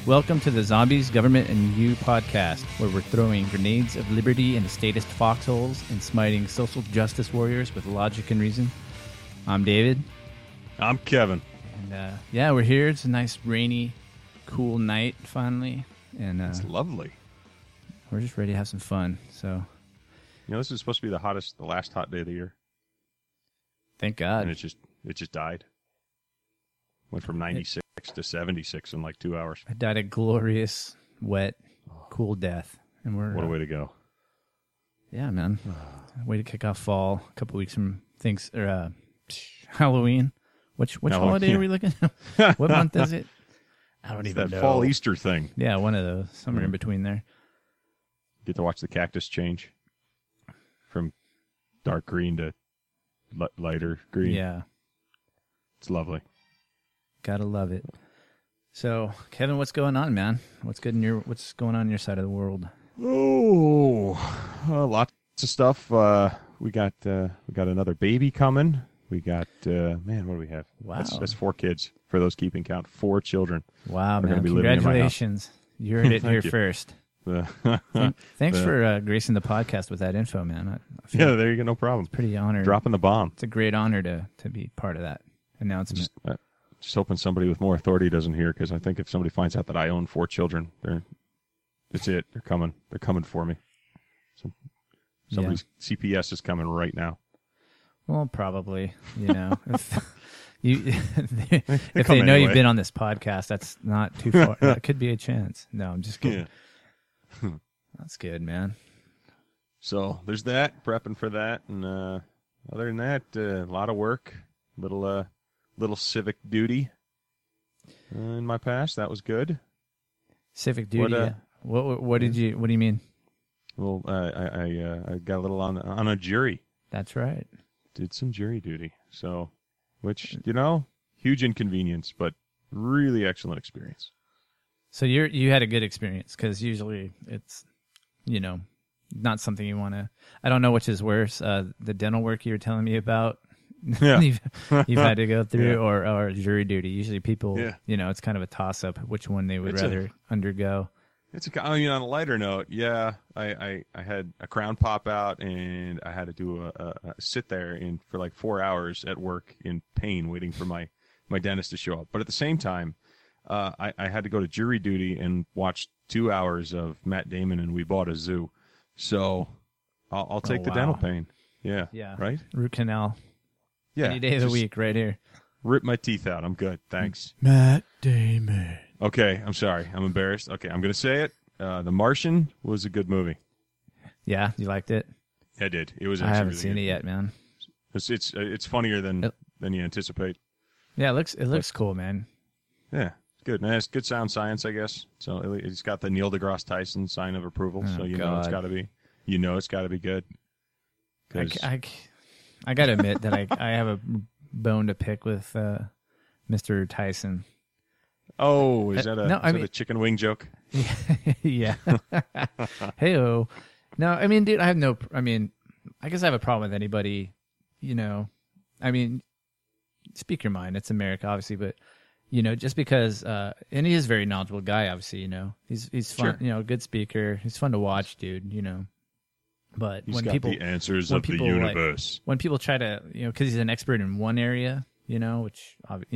Welcome to the Zombies, Government, and You podcast, where we're throwing grenades of liberty into statist foxholes and smiting social justice warriors with logic and reason. I'm David. I'm Kevin. And yeah, we're here. It's a nice, rainy, cool night, finally. And it's lovely. We're just ready to have some fun. So, this is supposed to be the last hot day of the year. Thank God. And it just died. Went from 96 to 76 in like 2 hours. I died a glorious, wet, cool death. And we're what a way to go. Yeah, man. Way to kick off fall. A couple weeks from Halloween. Which holiday are we looking at? What month is it? I don't even know. That fall Easter thing. Yeah, one of those. Somewhere in between there. Get to watch the cactus change from dark green to lighter green. Yeah. It's lovely. Gotta love it. So, Kevin, what's going on, man? What's going on your side of the world? Oh, lots of stuff. We got another baby coming. We got man, what do we have? Wow, that's 4 kids for those keeping count. 4 children. Wow, man! Congratulations! You heard it here first. Thanks for gracing the podcast with that info, man. Yeah, there you go. No problem. It's pretty honored. Dropping the bomb. It's a great honor to be part of that announcement. Just hoping somebody with more authority doesn't hear, because I think if somebody finds out that I own 4 children, that's it. They're coming. They're coming for me. Somebody's CPS is coming right now. Well, probably. If they know you've been on this podcast, that's not too far. That could be a chance. No, I'm just kidding. Yeah. That's good, man. So there's that, prepping for that, and other than that, a lot of work, little civic duty in my past. That was good. Civic duty. What do you mean? Well, I got a little on a jury. That's right. Did some jury duty. So, which huge inconvenience, but really excellent experience. So you had a good experience, because usually it's not something you want to. I don't know which is worse, the dental work you were telling me about. Yeah. you've had to go through, or jury duty. Usually people, it's kind of a toss up which one they would rather undergo. On a lighter note, I had a crown pop out, and I had to do a sit there for like 4 hours at work in pain, waiting for my dentist to show up. But at the same time, I had to go to jury duty and watch 2 hours of Matt Damon and We Bought a Zoo. So I'll take the dental pain. Yeah. Right? Root canal. Yeah. Any day of the week, right here. Rip my teeth out. I'm good. Thanks. Matt Damon. Okay, I'm sorry. I'm embarrassed. Okay, I'm going to say it. The Martian was a good movie. Yeah, you liked it? I did. It was. I haven't really seen it yet, man. It's funnier than you anticipate. Yeah, it looks cool, man. Yeah, it's good. And it's good sound science, I guess. So it's got the Neil deGrasse Tyson sign of approval. So know it's got to be. It's got to be good. I got to admit that I have a bone to pick with Mr. Tyson. Oh, is that a chicken wing joke? Yeah. Hey-o. No, I mean, dude, I guess I have a problem with anybody, speak your mind. It's America, obviously, but, just because, and he is a very knowledgeable guy, obviously, he's fun, sure. Good speaker. He's fun to watch, dude, But he's got the answers of the universe. When people try to, because he's an expert in one area, which,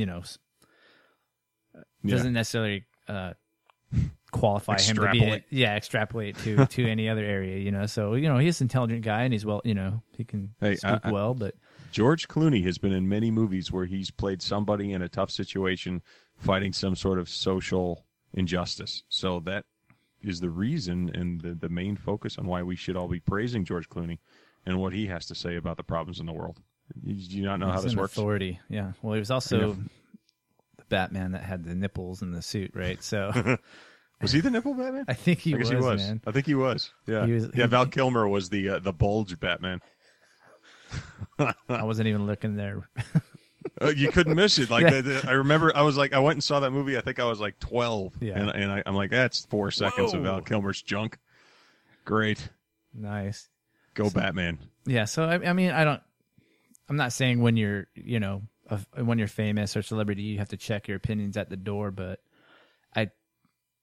doesn't necessarily qualify him to be extrapolate to any other area, So he's an intelligent guy, and he's he can speak well. But George Clooney has been in many movies where he's played somebody in a tough situation, fighting some sort of social injustice. So that is the reason and the main focus on why we should all be praising George Clooney and what he has to say about the problems in the world. Do you not know how this works? Authority, yeah. Well, he was also the Batman that had the nipples in the suit, right? So, was he the nipple Batman? I think he was. Man. I think he was. Yeah, Val Kilmer was the bulge Batman. I wasn't even looking there. You couldn't miss it. I remember, I went and saw that movie. I think I was like 12, and I'm like, that's 4 seconds of Val Kilmer's junk. Great, nice, go Batman. Yeah. So I'm not saying when you're when you're famous or celebrity you have to check your opinions at the door, but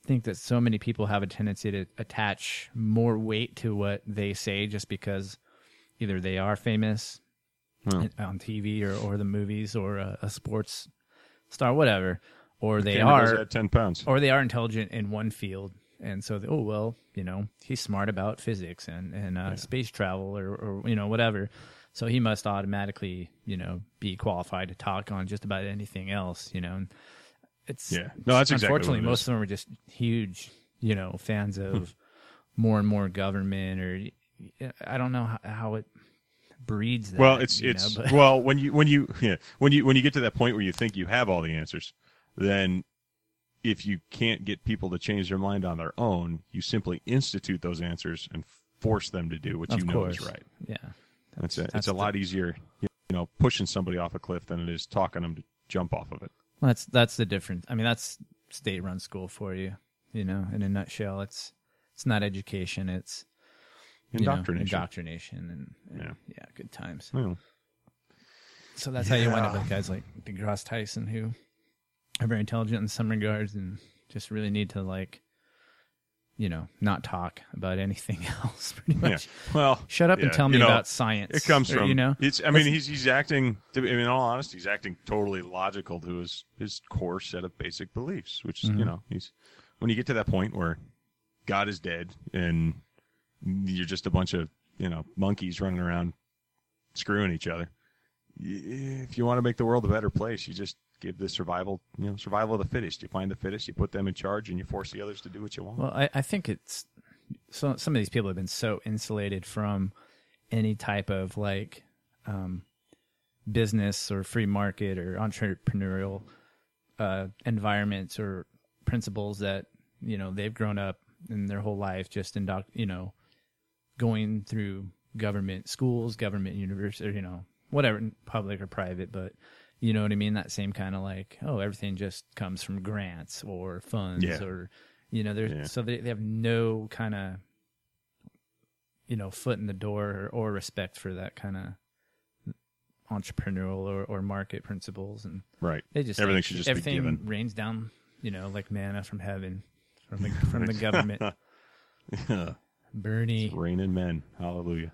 think that so many people have a tendency to attach more weight to what they say just because either they are famous on TV or the movies or a sports star, whatever, or they are 10 pounds, or they are intelligent in one field. And so, he's smart about physics and space travel or whatever. So he must automatically, be qualified to talk on just about anything else, And it's no, that's exactly unfortunately what it most is. of them are just huge, fans of more and more government, or I don't know how it breeds that. Well, well when you get to that point where you think you have all the answers, then if you can't get people to change their mind on their own, you simply institute those answers and force them to do what you know is right. Yeah. It's a lot easier, pushing somebody off a cliff than it is talking them to jump off of it. Well, that's the difference. I mean, that's state-run school for you, in a nutshell. It's not education. It's indoctrination and good times. Yeah. So that's how you wind up with guys like DeGrasse Tyson, who are very intelligent in some regards and just really need to not talk about anything else. Pretty much. Yeah. Well, shut up and tell me about science. It comes from It's. I mean, he's acting. In all honesty, he's acting totally logical to his core set of basic beliefs. Which he's when you get to that point where God is dead and you're just a bunch of monkeys running around screwing each other. If you want to make the world a better place, you just give the survival of the fittest. You find the fittest, you put them in charge, and you force the others to do what you want. Well, I think it's some of these people have been so insulated from any type of business or free market or entrepreneurial environments or principles that they've grown up in their whole life just going through government schools, government university, or whatever, public or private, but you know what I mean? That same kind of everything just comes from grants or funds or, so they have no kind of, foot in the door or respect for that kind of entrepreneurial or market principles. And right. They just, everything should just be given. Everything rains down, like manna from heaven, from the government. Yeah. Bernie. It's raining men. Hallelujah.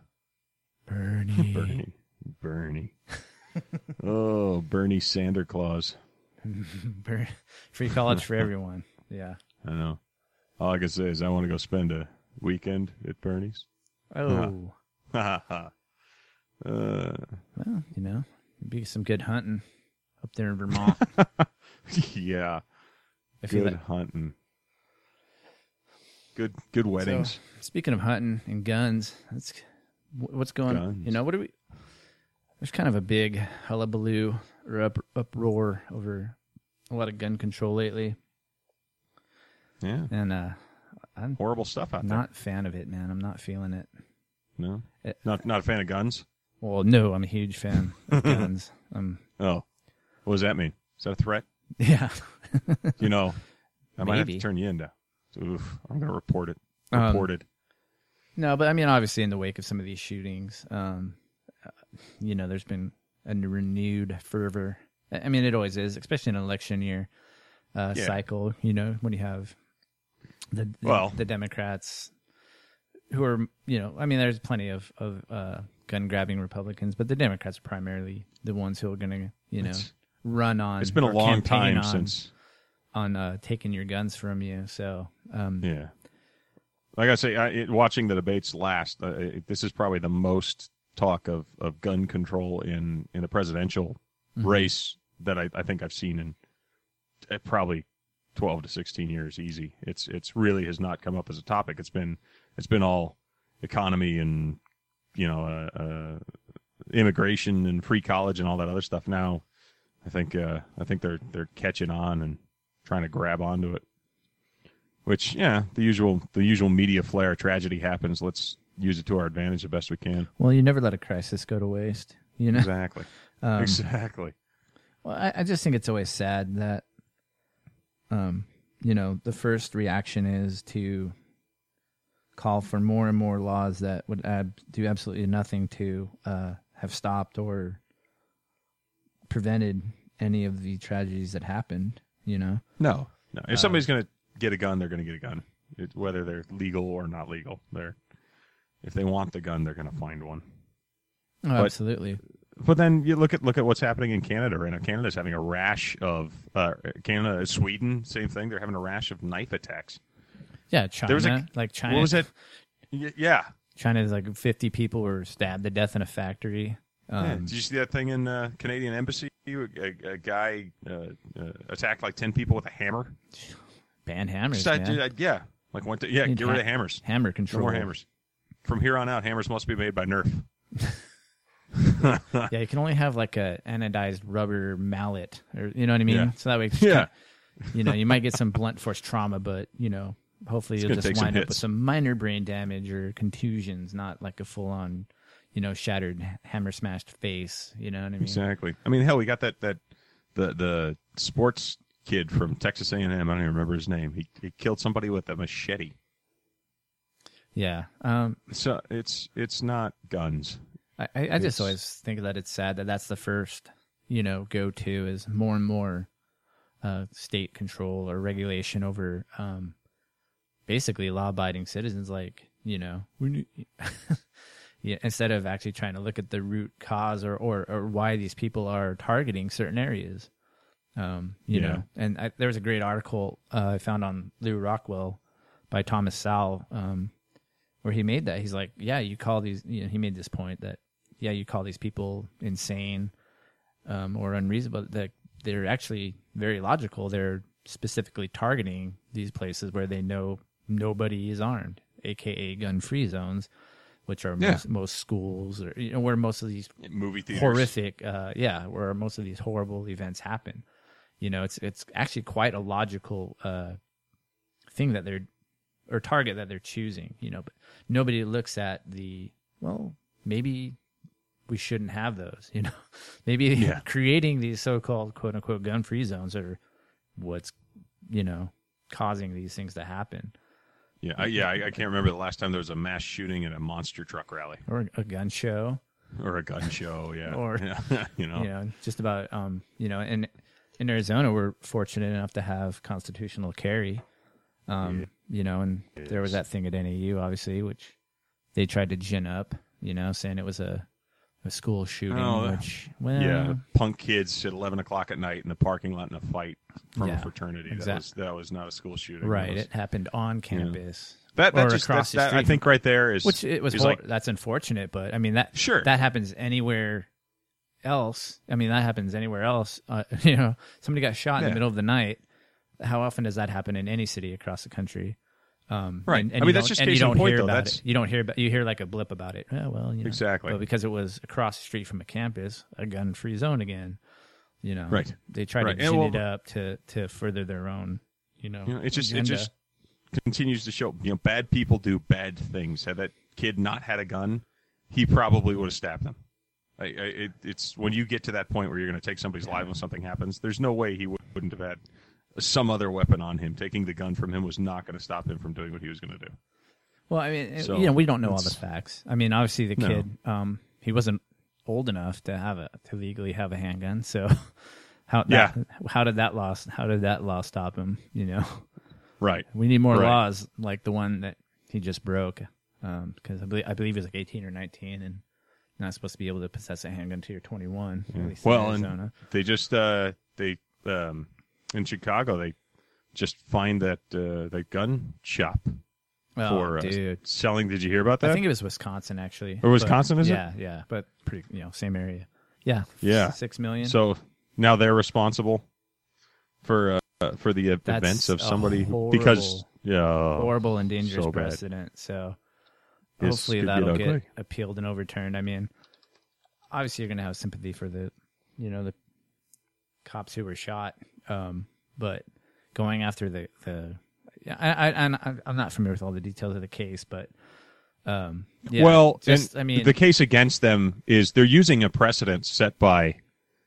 Bernie. Oh, Bernie Santa Claus. Free college for everyone. Yeah. I know. All I can say is I want to go spend a weekend at Bernie's. Oh. Well, it'd be some good hunting up there in Vermont. Yeah. Good hunting. Good weddings. So, speaking of hunting and guns, what's going on? What do we... There's kind of a big hullabaloo or uproar over a lot of gun control lately. Yeah. And I'm horrible stuff out there. Not a fan of it, man. I'm not feeling it. No? Not a fan of guns? Well, no, I'm a huge fan of guns. Oh. What does that mean? Is that a threat? Yeah. I might have to turn you into. Oof, I'm going to report it. Reported. No, but I mean, obviously in the wake of some of these shootings, there's been a renewed fervor. I mean, it always is, especially in an election year cycle, when you have the Democrats who are, there's plenty of gun-grabbing Republicans, but the Democrats are primarily the ones who are going to, run on. It's been a long time since on taking your guns from you. So yeah, like I say, watching the debates last, this is probably the most talk of gun control in the presidential race that I think I've seen in probably 12 to 16 years. Easy. It's really has not come up as a topic. It's been all economy and immigration and free college and all that other stuff. Now I think they're catching on and trying to grab onto it. Which, the usual media flare tragedy happens. Let's use it to our advantage the best we can. Well, you never let a crisis go to waste, Exactly. Exactly. Well, I just think it's always sad that, the first reaction is to call for more and more laws that would do absolutely nothing to have stopped or prevented any of the tragedies that happened, No. If somebody's going to get a gun, they're going to get a gun, whether they're legal or not legal. If they want the gun, they're going to find one. Oh, absolutely. But then you look at what's happening in Canada right now. Canada's having a rash of Canada, Sweden, same thing. They're having a rash of knife attacks. Yeah, China. China. What was it? Yeah. China's like 50 people were stabbed to death in a factory. Did you see that thing in Canadian Embassy? A guy attacked like 10 people with a hammer. Ban hammers, man. Yeah. Get rid of hammers. Hammer control. No more hammers. From here on out, hammers must be made by Nerf. Yeah, you can only have like a anodized rubber mallet, or you know what I mean. Yeah. So that way, you might get some blunt force trauma, but hopefully you'll just wind up with some minor brain damage or contusions, not like a full on, shattered, hammer smashed face. You know what I mean? Exactly. I mean, hell, we got the sports kid from Texas A&M. I don't even remember his name. He killed somebody with a machete. Yeah. So it's not guns. I just always think that it's sad that that's the first, go-to is more and more state control or regulation over basically law-abiding citizens. Like, instead of actually trying to look at the root cause or why these people are targeting certain areas. And there was a great article I found on Lew Rockwell by Thomas Sowell, where he made that. He's like, yeah, you call these, he made this point that, yeah, you call these people insane or unreasonable, that they're actually very logical. They're specifically targeting these places where they know nobody is armed, aka gun-free zones, which are most schools, or where most of these movie theaters, horrific, where most of these horrible events happen. It's actually quite a logical thing that target that they're choosing. But nobody looks at maybe we shouldn't have those. Maybe creating these so-called quote unquote gun-free zones are what's causing these things to happen. I can't remember the last time there was a mass shooting at a monster truck rally or a gun show. Or a gun show, yeah. Or just about in Arizona, we're fortunate enough to have constitutional carry. And there was that thing at NAU, obviously, which they tried to gin up, saying it was a school shooting. Punk kids at 11 o'clock at night in the parking lot in a fight from a fraternity. Exactly. That was not a school shooting. Right, it happened on campus. Across the street. I think right there is... Which it was that's unfortunate, but I mean, that happens anywhere else. I mean, that happens anywhere else. Somebody got shot in the middle of the night. How often does that happen in any city across the country? Right. And that's just case in point, though. You hear like a blip about it. Oh, well, exactly. But because it was across the street from a campus, a gun-free zone again. Right. They try to gin it up to further their own. It just continues to show. Bad people do bad things. Had that kid not had a gun, he probably would have stabbed them. It's when you get to that point where you're going to take somebody's life when something happens. There's no way he wouldn't have had some other weapon on him. Taking the gun from him was not going to stop him from doing what he was going to do. Well, I mean, we don't know all the facts. I mean, obviously the kid, he wasn't old enough to legally have a handgun. So how did that law stop him? Right. We need more laws like the one that he just broke, because I believe he's like 18 or 19 and not supposed to be able to possess a handgun until you're 21. Yeah. At least in Arizona. And they just in Chicago, they just find that gun shop for selling. Did you hear about that? I think it was Wisconsin, actually. Or Wisconsin, is it? Yeah, but pretty, same area. Yeah. $6 million. So now they're responsible for the events of somebody because horrible and dangerous precedent. So hopefully that'll get appealed and overturned. I mean, obviously you're going to have sympathy for the cops who were shot. But going after I'm not familiar with all the details of the case, but the case against them is they're using a precedent set by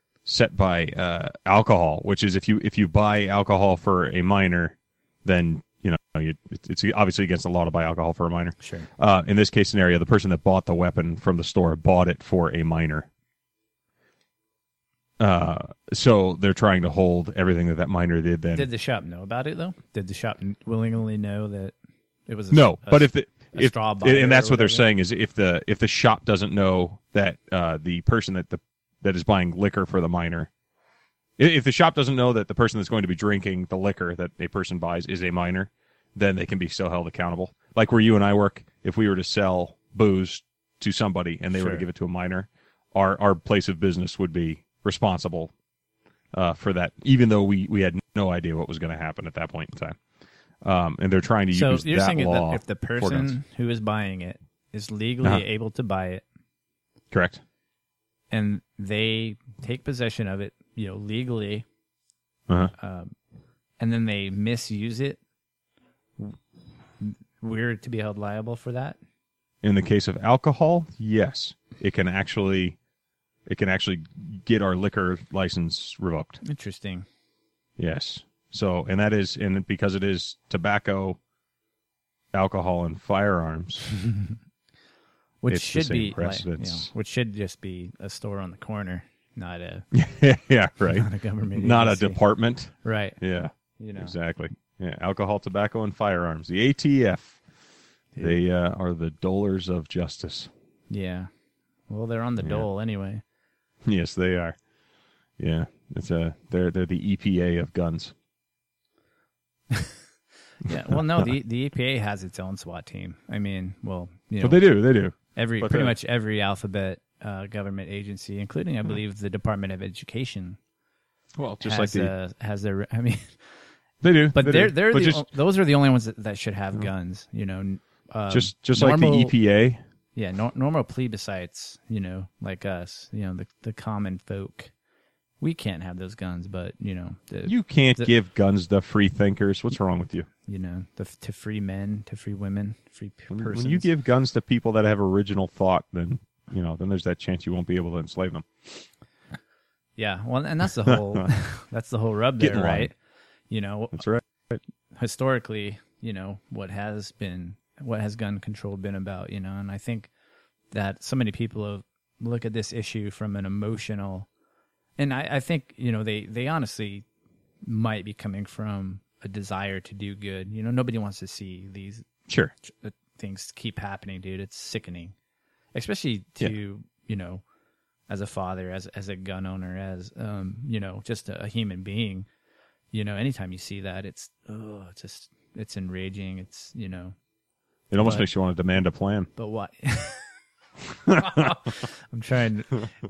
alcohol, which is if you buy alcohol for a minor, then it's obviously against the law to buy alcohol for a minor. Sure. In this case scenario, the person that bought the weapon from the store bought it for a minor. So they're trying to hold everything that minor did. Then did the shop know about it though? Did the shop willingly know that it was but if straw buyer and that's or what they're whatever? saying is if the shop doesn't know that the person that is buying liquor for the minor, if the shop doesn't know that the person that's going to be drinking the liquor that a person buys is a minor, then they can be still held accountable. Like where you and I work, if we were to sell booze to somebody and they were to Sure. give it to a minor, our place of business would be responsible for that, even though we had no idea what was going to happen at that point in time. And they're trying to So use you're that saying law that if the for guns. person who is buying it is legally able to buy it, Correct. and they take possession of it, legally, Uh-huh. and then they misuse it, we're to be held liable for that? In the case of alcohol, yes, it can actually get our liquor license revoked. Interesting. Yes. So, and because it is tobacco, alcohol, and firearms, Which it's the should same be precedence. which should just be a store on the corner, not a yeah, right. not a government Not a agency. department. Right. Yeah, You know. exactly. Yeah, alcohol, tobacco, and firearms. The ATF. They are the dolers of justice. Yeah. Well, they're on the dole anyway. Yes, they are. Yeah, they're the EPA of guns. Yeah. Well, no, the EPA has its own SWAT team. I mean, well, But they do. But pretty much every alphabet government agency, including I believe the Department of Education, Well, just has, like has their. I mean, they do. but they they're do. But those are the only ones that should have guns. just like the EPA. Yeah, normal plebiscites, like us, the common folk, we can't have those guns, but You can't give guns to free thinkers. What's wrong with you? to free men, to free women, free persons. When you give guns to people that have original thought, then then there's that chance you won't be able to enslave them. Yeah, well, and that's the whole that's the whole rub there, Get in line. right? That's right. Historically, what has gun control been about, and I think that so many people look at this issue from an emotional, and I think, they honestly might be coming from a desire to do good. Nobody wants to see these Sure. things keep happening, dude. It's sickening, especially to, as a father, as a gun owner, as, just a human being, anytime you see that, it's enraging. It's, It almost makes you want to demand a plan. but what? I'm trying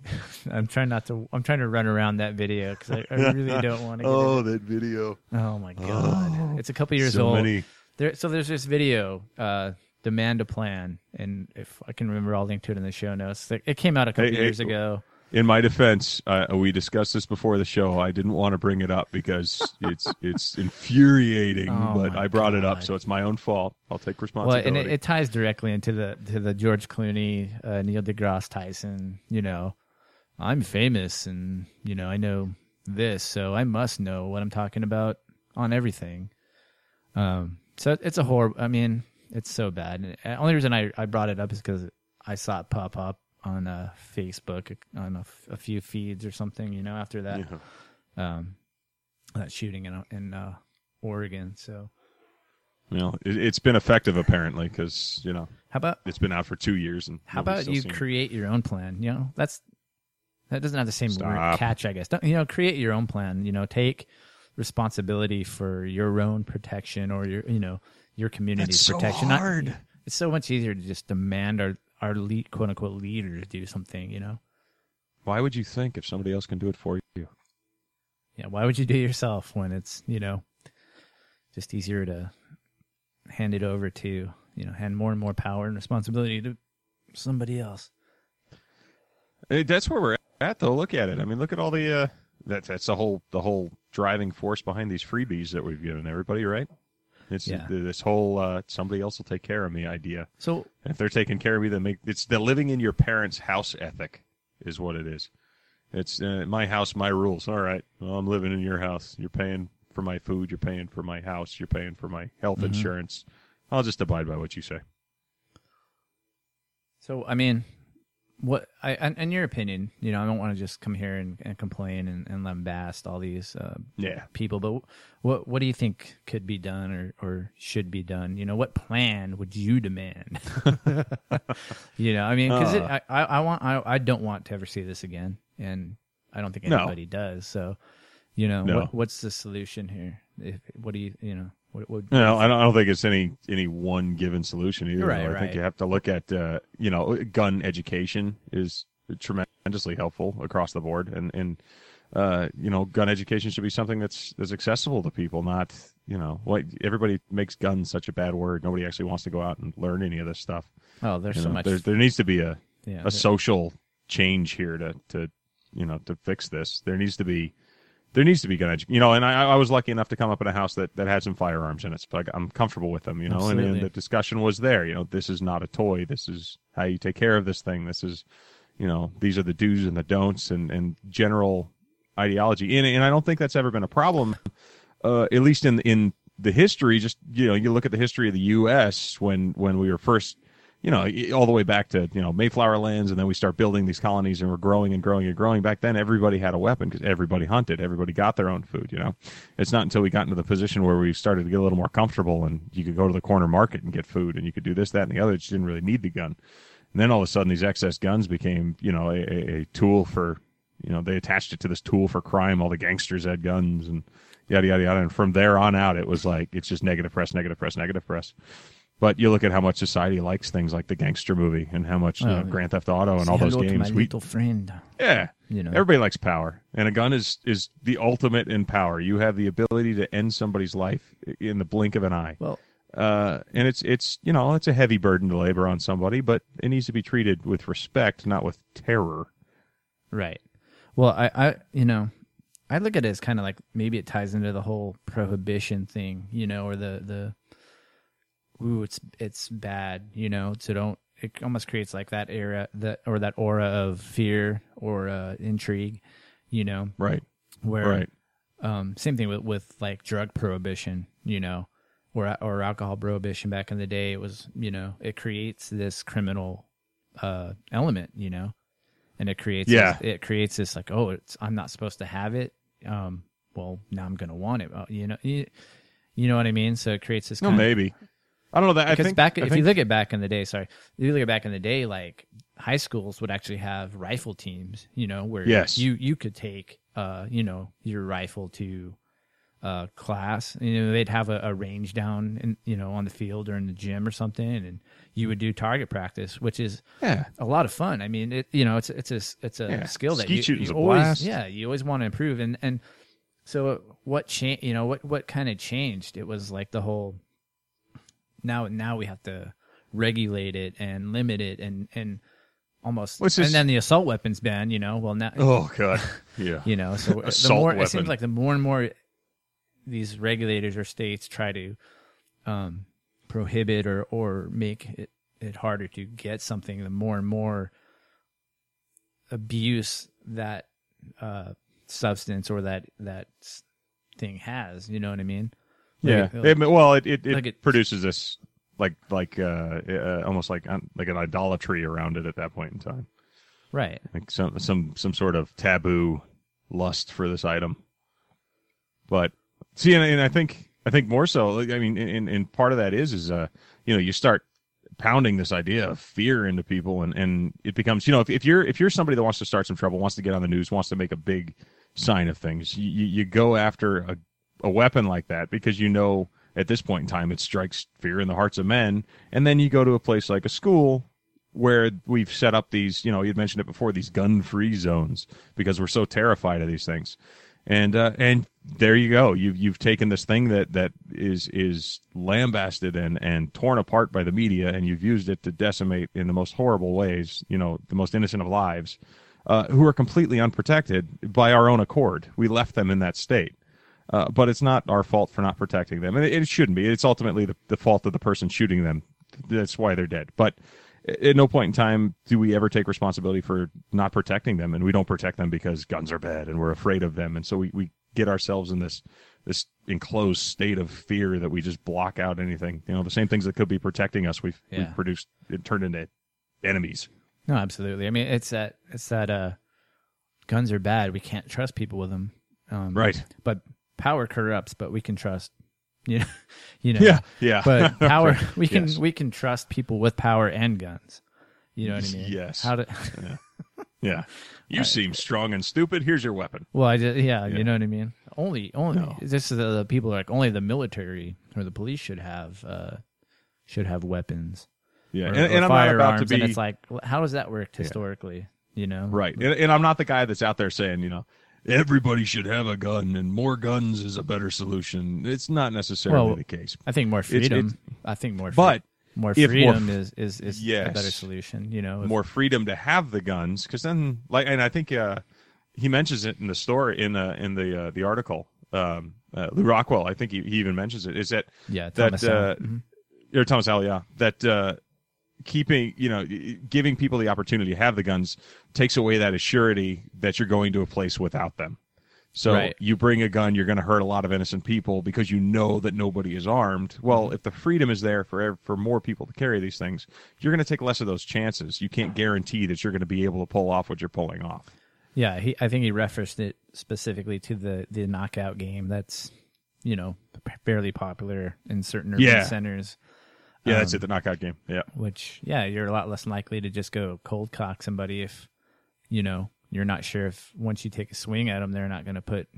to run around that video because I really don't want to. That video. Oh my god! It's a couple years So old. many. There's this video, demand a plan, and if I can remember, I'll link to it in the show notes. It came out a couple years ago. In my defense, we discussed this before the show. I didn't want to bring it up because it's infuriating, but I brought it up, so it's my own fault. I'll take Well, responsibility. and it ties directly into the George Clooney, Neil deGrasse Tyson. I'm famous, and I know this, so I must know what I'm talking about on everything. So it's a horror. I mean, it's so bad. And the only reason I brought it up is because I saw it pop up on Facebook on a few feeds or something. After that, that shooting in Oregon. So. It's been effective apparently because How about it's been out for 2 years and how nobody's about still you seen it. create your own plan? That doesn't have the same Stop. catch, I guess. Create your own plan. Take responsibility for your own protection or your community's That's so protection. hard. It's so much easier to just demand our lead, quote unquote leaders do something. Why would you think if somebody else can do it for you? Yeah. Why would you do it yourself when it's just easier to hand it over to hand more and more power and responsibility to somebody else. That's where we're at, though. Look at it. I mean, look at all the that's the whole driving force behind these freebies that we've given everybody, right? It's this whole somebody else will take care of me idea. So if they're taking care of me, then it's the living in your parents' house ethic is what it is. It's my house, my rules. All right, well, I'm living in your house. You're paying for my food. You're paying for my house. You're paying for my health insurance. I'll just abide by what you say. So, I mean, in your opinion, I don't want to just come here and complain and lambast all these people, but what do you think could be done or should be done? What plan would you demand? I mean, because I don't want to ever see this again, and I don't think anybody does. So, what's the solution here? What do you? No, I don't think it's any one given solution either. Right, I think you have to look at gun education is tremendously helpful across the board, and gun education should be something that's accessible to people. Not everybody makes guns such a bad word. Nobody actually wants to go out and learn any of this stuff. Oh, there's so much. There needs to be a social change here to fix this. There needs to be gun education, and I was lucky enough to come up in a house that had some firearms in it, so I'm comfortable with them, and the discussion was there. This is not a toy. This is how you take care of this thing. This is, these are the do's and the don'ts and general ideology. And I don't think that's ever been a problem, at least in the history. Just, you look at the history of the U.S. when we were first, all the way back to, Mayflower lands, and then we start building these colonies, and we're growing and growing and growing. Back then, everybody had a weapon because everybody hunted. Everybody got their own food, It's not until we got into the position where we started to get a little more comfortable, and you could go to the corner market and get food, and you could do this, that, and the other. You just didn't really need the gun. And then all of a sudden, these excess guns became, a tool for, they attached it to this tool for crime. All the gangsters had guns and yada, yada, yada. And from there on out, it was like, it's just negative press, negative press, negative press. But you look at how much society likes things like the gangster movie and how much Grand Theft Auto and all those games. To my little friend. Yeah, everybody likes power, and a gun is the ultimate in power. You have the ability to end somebody's life in the blink of an eye. Well, and it's it's a heavy burden to labor on somebody, but it needs to be treated with respect, not with terror. Right. Well, I look at it as kind of like maybe it ties into the whole prohibition thing, or the it's bad, so don't. It almost creates like that that aura of fear or intrigue, Right. Where, same thing with like drug prohibition, or alcohol prohibition back in the day. It was, it creates this criminal element, and it creates this like, oh, I'm not supposed to have it. Well, now I'm gonna want it. You know what I mean? So it creates this. Maybe. I don't know that. If you look at back in the day, like high schools would actually have rifle teams, where you could take, your rifle to class. They'd have a range down on the field or in the gym or something, and you would do target practice, which is a lot of fun. I mean, it's a skill that you always you always want to improve. And so what changed? What kind of changed? It was like the whole. Now we have to regulate it and limit it and almost and then the assault weapons ban. Well now. Oh God, yeah. So the more weapon. It seems like the more and more these regulators or states try to prohibit or make it harder to get something, the more and more abuse that substance or that thing has. You know what I mean? Yeah. It produces this like almost like an idolatry around it at that point in time. Right. Like some sort of taboo lust for this item. But see, and I think more so. I mean, and part of that is you start pounding this idea of fear into people, and it becomes if you're somebody that wants to start some trouble, wants to get on the news, wants to make a big sign of things, you go after a weapon like that because at this point in time it strikes fear in the hearts of men, and then you go to a place like a school where we've set up these, you'd mentioned it before, these gun-free zones because we're so terrified of these things, and there you go, you've taken this thing that is lambasted and torn apart by the media, and you've used it to decimate in the most horrible ways, the most innocent of lives, who are completely unprotected by our own accord. We left them in that state. But it's not our fault for not protecting them. And it shouldn't be. It's ultimately the fault of the person shooting them. That's why they're dead. But at no point in time do we ever take responsibility for not protecting them. And we don't protect them because guns are bad and we're afraid of them. And so we get ourselves in this enclosed state of fear that we just block out anything. The same things that could be protecting us, we've produced, it turned into enemies. No, absolutely. I mean, it's that guns are bad. We can't trust people with them. Right. But power corrupts, but we can trust, you know. Yeah. But power, Right. we can trust people with power and guns. You know what I mean? Yes. How to? Yeah. You seem strong and stupid. Here's your weapon. Well, you know what I mean. Only. This is the people are like only the military or the police should have weapons. Yeah, Or and I'm not about to be. And it's like, how does that work historically? You know, Right, and I'm not the guy that's out there saying, everybody should have a gun and more guns is a better solution. It's not necessarily the case. I think more freedom. I think more. But more if freedom is yes, a better solution. You know, more freedom to have the guns, because then, and I think he mentions it in the story in the article. Lou Rockwell, I think he even mentions it. Is that Thomas or Thomas Howell, that keeping, giving people the opportunity to have the guns takes away that assurity that you're going to a place without them. So you bring a gun, you're going to hurt a lot of innocent people because you know that nobody is armed. Well, if the freedom is there for more people to carry these things, you're going to take less of those chances. You can't guarantee that you're going to be able to pull off what you're pulling off. Yeah, I think he referenced it specifically to the knockout game. That's fairly popular in certain urban centers. Yeah, that's it, the knockout game. Yeah. Which, you're a lot less likely to just go cold cock somebody if, you're not sure if once you take a swing at them, they're not going to put,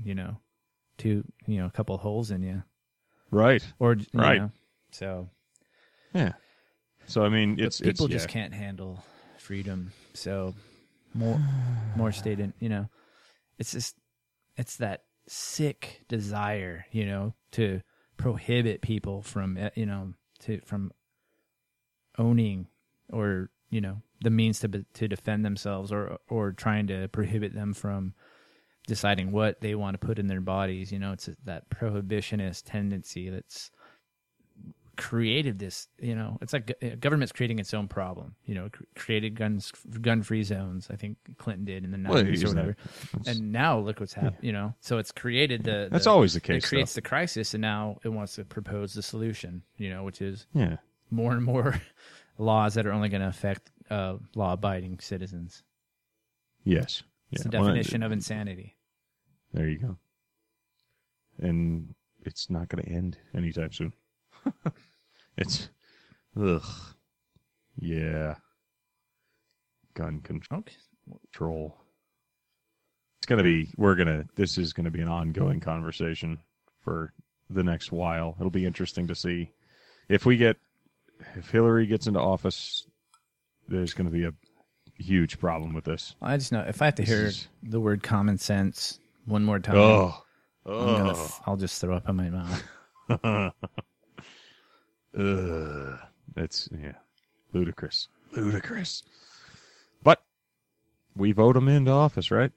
a couple holes in you. Right. Or, so. Yeah. So, I mean, people just can't handle freedom. So, more stated, it's that sick desire, to prohibit people from, from owning or the means to defend themselves or trying to prohibit them from deciding what they want to put in their bodies. It's that prohibitionist tendency that's created this. It's like government's creating its own problem. Created gun-free zones. I think Clinton did in the 90s or whatever. And now look what's happened. So it's created that's always the case. It creates the crisis, and now it wants to propose the solution. Which is more and more laws that are only going to affect law-abiding citizens. Yes. It's the definition of insanity. There you go. And it's not going to end anytime soon. It's, yeah. Gun control. It's going to be, this is going to be an ongoing conversation for the next while. It'll be interesting to see if Hillary gets into office, there's going to be a huge problem with this. I just know if I have to hear the word common sense one more time, I'll just throw up in my mouth. It's ludicrous. But we vote them into office, right?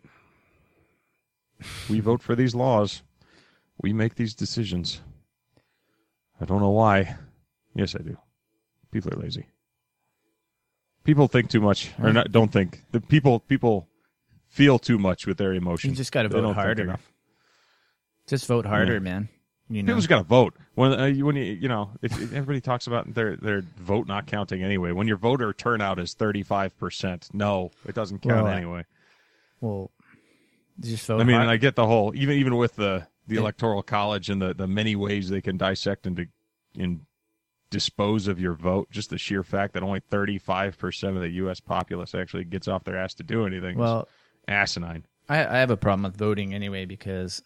We vote for these laws. We make these decisions. I don't know why. Yes, I do. People are lazy. People think too much, or not. Don't think. The people feel too much with their emotions. You just got to vote harder. Just vote harder, man. People just got to vote. When if everybody talks about their vote not counting anyway. When your voter turnout is 35%, no, it doesn't count anyway. Well, just vote. I mean, and I get the whole even with the electoral college and the many ways they can dissect and dispose of your vote. Just the sheer fact that only 35% of the U.S. populace actually gets off their ass to do anything. Well, asinine. I have a problem with voting anyway because.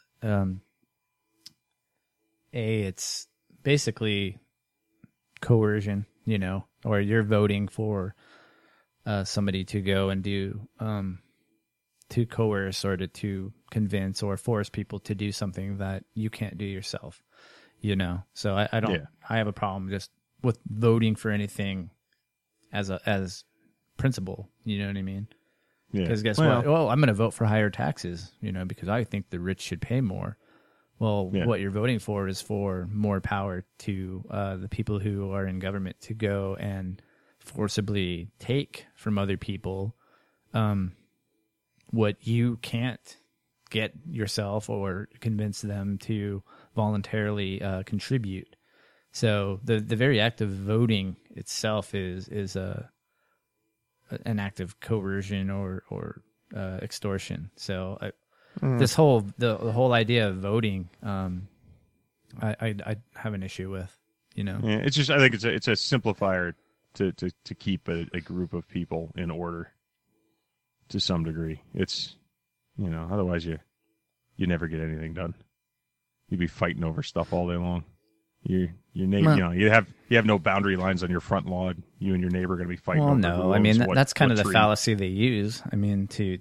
It's basically coercion, or you're voting for somebody to go and do to coerce or to convince or force people to do something that you can't do yourself, So I don't. Yeah. I have a problem just with voting for anything as principle. You know what I mean? Because guess what? Well, I'm going to vote for higher taxes, because I think the rich should pay more. Well, what you're voting for is for more power to the people who are in government to go and forcibly take from other people what you can't get yourself or convince them to voluntarily contribute. So the very act of voting itself is an act of coercion or extortion. So this whole the whole idea of voting, I have an issue with. Yeah, it's just I think it's a simplifier to keep a group of people in order to some degree. It's otherwise you never get anything done. You'd be fighting over stuff all day long. Your neighbor, you have no boundary lines on your front lawn. You and your neighbor are going to be fighting. Well, over no, who I mean owns that's kind of the tree. fallacy they use. I mean to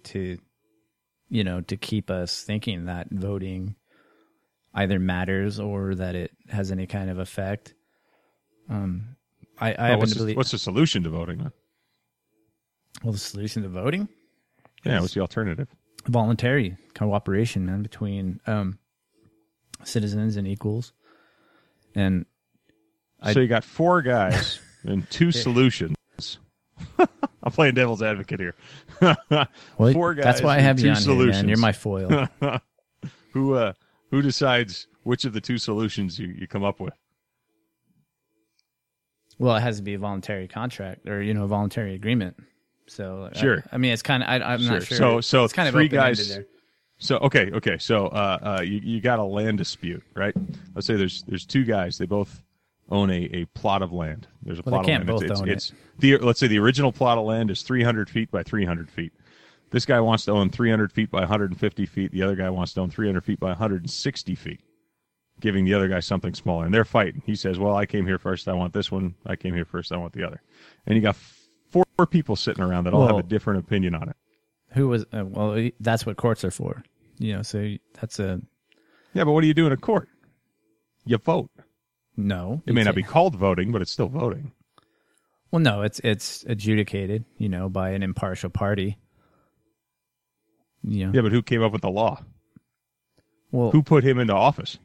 keep us thinking that voting either matters or that it has any kind of effect. I happen to believe. What's the solution to voting then? Well, the solution to voting? Yeah, what's the alternative? Voluntary cooperation, man, between citizens and equals. And so you got 4 guys and 2 solutions. I'm playing devil's advocate here. Well, 4 guys. That's why I have and you 2 on solutions. here, man. You're my foil. Who decides which of the 2 solutions you come up with? Well, it has to be a voluntary contract or a voluntary agreement. So sure. I mean, it's kind of I'm not sure. So it's kind of 3 guys. there. So okay. So you got a land dispute, right? Let's say there's 2 guys. They both own a plot of land. There's a plot they can't of land. both own it's let's say the original plot of land is 300 feet by 300 feet. This guy wants to own 300 feet by 150 feet. The other guy wants to own 300 feet by 160 feet, giving the other guy something smaller. And they're fighting. He says, well, I came here first. I want this one. I came here first. I want the other. And you got 4 people sitting around that all have a different opinion on it. Who was well? That's what courts are for, So that's a yeah. But what do you do in a court? You vote. No, it may not be called voting, but it's still voting. Well, no, it's adjudicated, by an impartial party. Yeah, but who came up with the law? Well, who put him into office?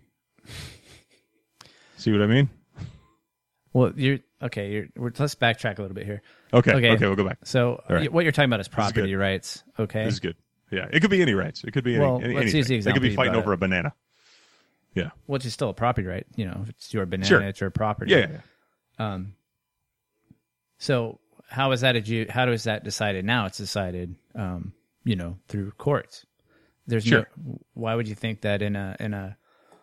See what I mean? Well, let's backtrack a little bit here. Okay, we'll go back. So right. What you're talking about is property rights, okay? This is good. Yeah, it could be any rights. It could be anything. Let's use the example. It could be fighting over a banana. Yeah. Which is still a property right. If it's your banana, sure. It's your property. Yeah. So how is that how is that decided now? It's decided, through courts. There's sure. Why would you think that in a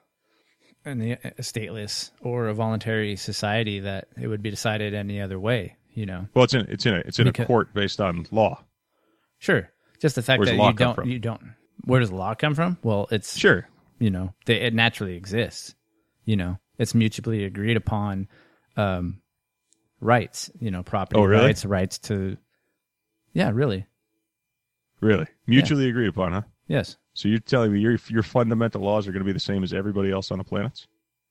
stateless or a voluntary society that it would be decided any other way? Well, it's in a court based on law. Sure. Just the fact that you don't. Where does the law come from? Well, it's sure. It naturally exists. It's mutually agreed upon rights. Property rights to. Yeah, really. Really, mutually agreed upon, huh? Yes. So you're telling me your fundamental laws are going to be the same as everybody else on the planet?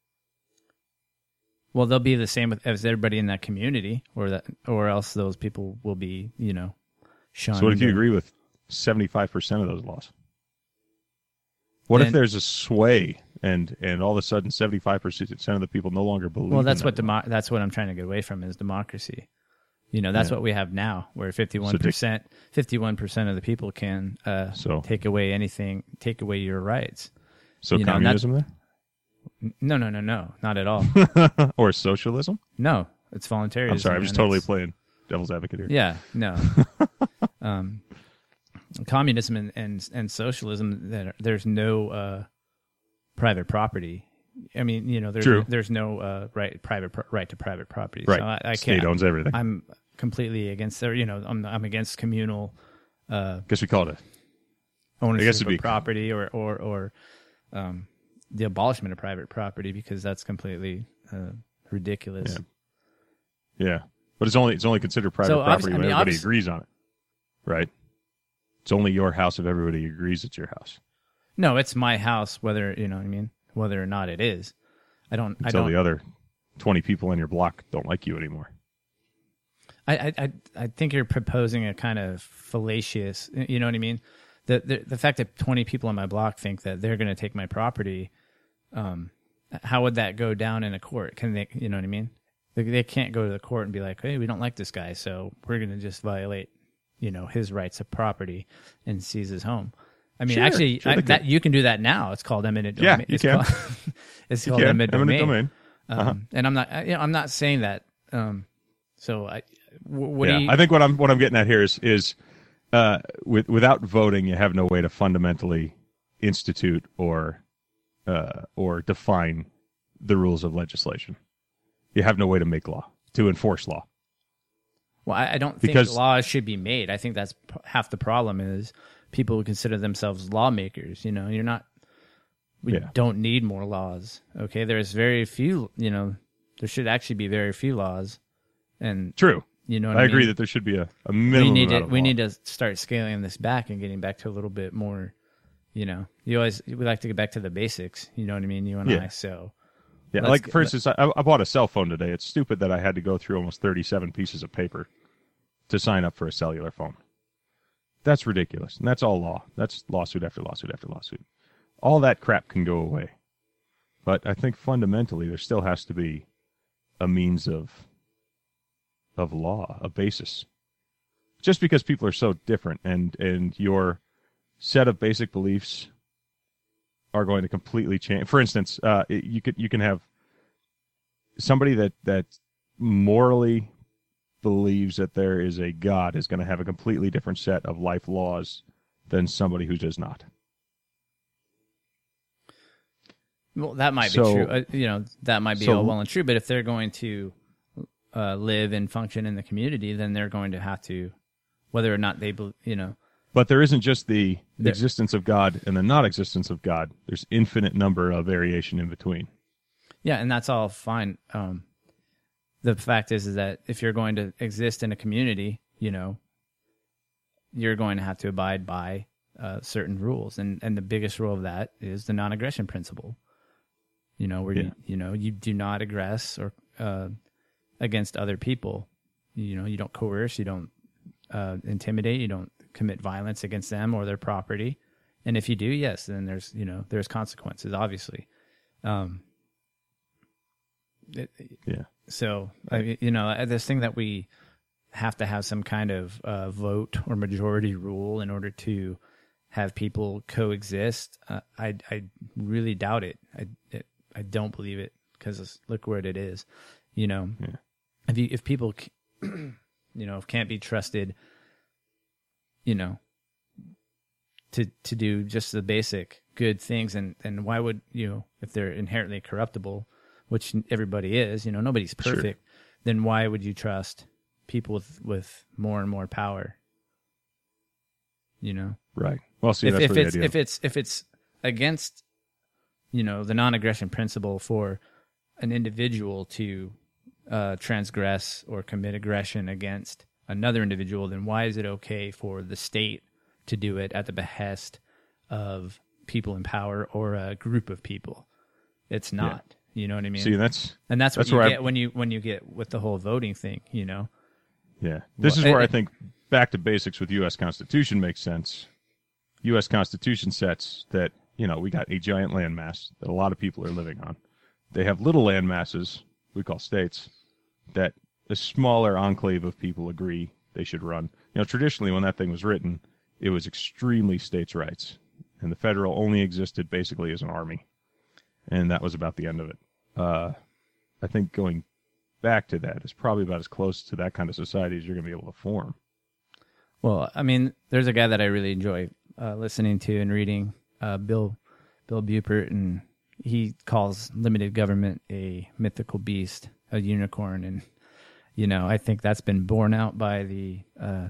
Well, they'll be the same as everybody in that community, or else those people will be, shunned. So what if you agree with 75% of those laws? What if there's a sway and all of a sudden 75% of the people no longer believe? Well, that's that's what I'm trying to get away from is democracy. That's what we have now, where 51% of the people can take away your rights. So communism there? No, not at all. Or socialism? No, it's voluntary. I'm sorry, I'm just totally playing devil's advocate here. Yeah, no. Communism and socialism, there's no private property. I mean, there's no right to private property. Right. So I can't. State owns everything. I'm completely against. I'm against communal. Guess we call it ownership of property or the abolishment of private property, because that's completely ridiculous. Yeah, but it's only considered private property when everybody agrees on it, right? It's only your house if everybody agrees it's your house. No, it's my house, whether whether or not it is. Until the other 20 people in your block don't like you anymore. I think you're proposing a kind of fallacious, you know what I mean? The fact that 20 people on my block think that they're going to take my property, how would that go down in a court? Can they, you know what I mean? They can't go to the court and be like, hey, we don't like this guy, so we're going to just violate, his rights of property and seize his home. I mean, that you can do that now. It's called eminent domain. Yeah, you can. It's called eminent domain. Uh-huh. And I'm not saying that. So what do you... I think what I'm getting at here is without voting, you have no way to fundamentally institute or define the rules of legislation. You have no way to make law, to enforce law. Well, I don't think laws should be made. I think that's half the problem is people who consider themselves lawmakers. You know, we don't need more laws. Okay, there's very few. You know, there should actually be very few laws. And true. You know, I agree that there should be a minimum. We need to start scaling this back and getting back to a little bit more. You know, we like to get back to the basics. You know what I mean? You and I. So. Yeah, like for instance, I bought a cell phone today. It's stupid that I had to go through almost 37 pieces of paper to sign up for a cellular phone. That's ridiculous, and that's all law. That's lawsuit after lawsuit after lawsuit. All that crap can go away. But I think fundamentally there still has to be a means of law, a basis. Just because people are so different and your set of basic beliefs are going to completely change. For instance, you can have somebody that morally believes that there is a God is going to have a completely different set of life laws than somebody who does not. Well, that might be true. That might be all well and true. But if they're going to live and function in the community, then they're going to have to, whether or not they, But there isn't just the existence of God and the non-existence of God. There's infinite number of variation in between. Yeah, and that's all fine. The fact is that if you're going to exist in a community, you're going to have to abide by certain rules, and the biggest rule of that is the non-aggression principle. Where you do not aggress or against other people. You don't coerce, you don't intimidate, you don't commit violence against them or their property. And if you do, yes, then there's consequences, obviously. So, this thing that we have to have some kind of vote or majority rule in order to have people coexist, I really doubt it. I don't believe it because look where it is. If people, can't be trusted, to do just the basic good things, and why would if they're inherently corruptible, which everybody is, nobody's perfect, then why would you trust people with more and more power? Right. Well, see, that's the idea. If it's against, the non-aggression principle for an individual to transgress or commit aggression against another individual, then why is it okay for the state to do it at the behest of people in power or a group of people? It's not. Yeah. You know what I mean? See, that's what you get when you get with the whole voting thing. Yeah, this is where I think back to basics with U.S. Constitution makes sense. U.S. Constitution sets that we got a giant landmass that a lot of people are living on. They have little land masses we call states that a smaller enclave of people agree they should run. Traditionally when that thing was written, it was extremely states' rights, and the federal only existed basically as an army, and that was about the end of it. I think going back to that is probably about as close to that kind of society as you're going to be able to form. Well, I mean, there's a guy that I really enjoy listening to and reading, Bill Bupert, and he calls limited government a mythical beast, a unicorn, and I think that's been borne out by the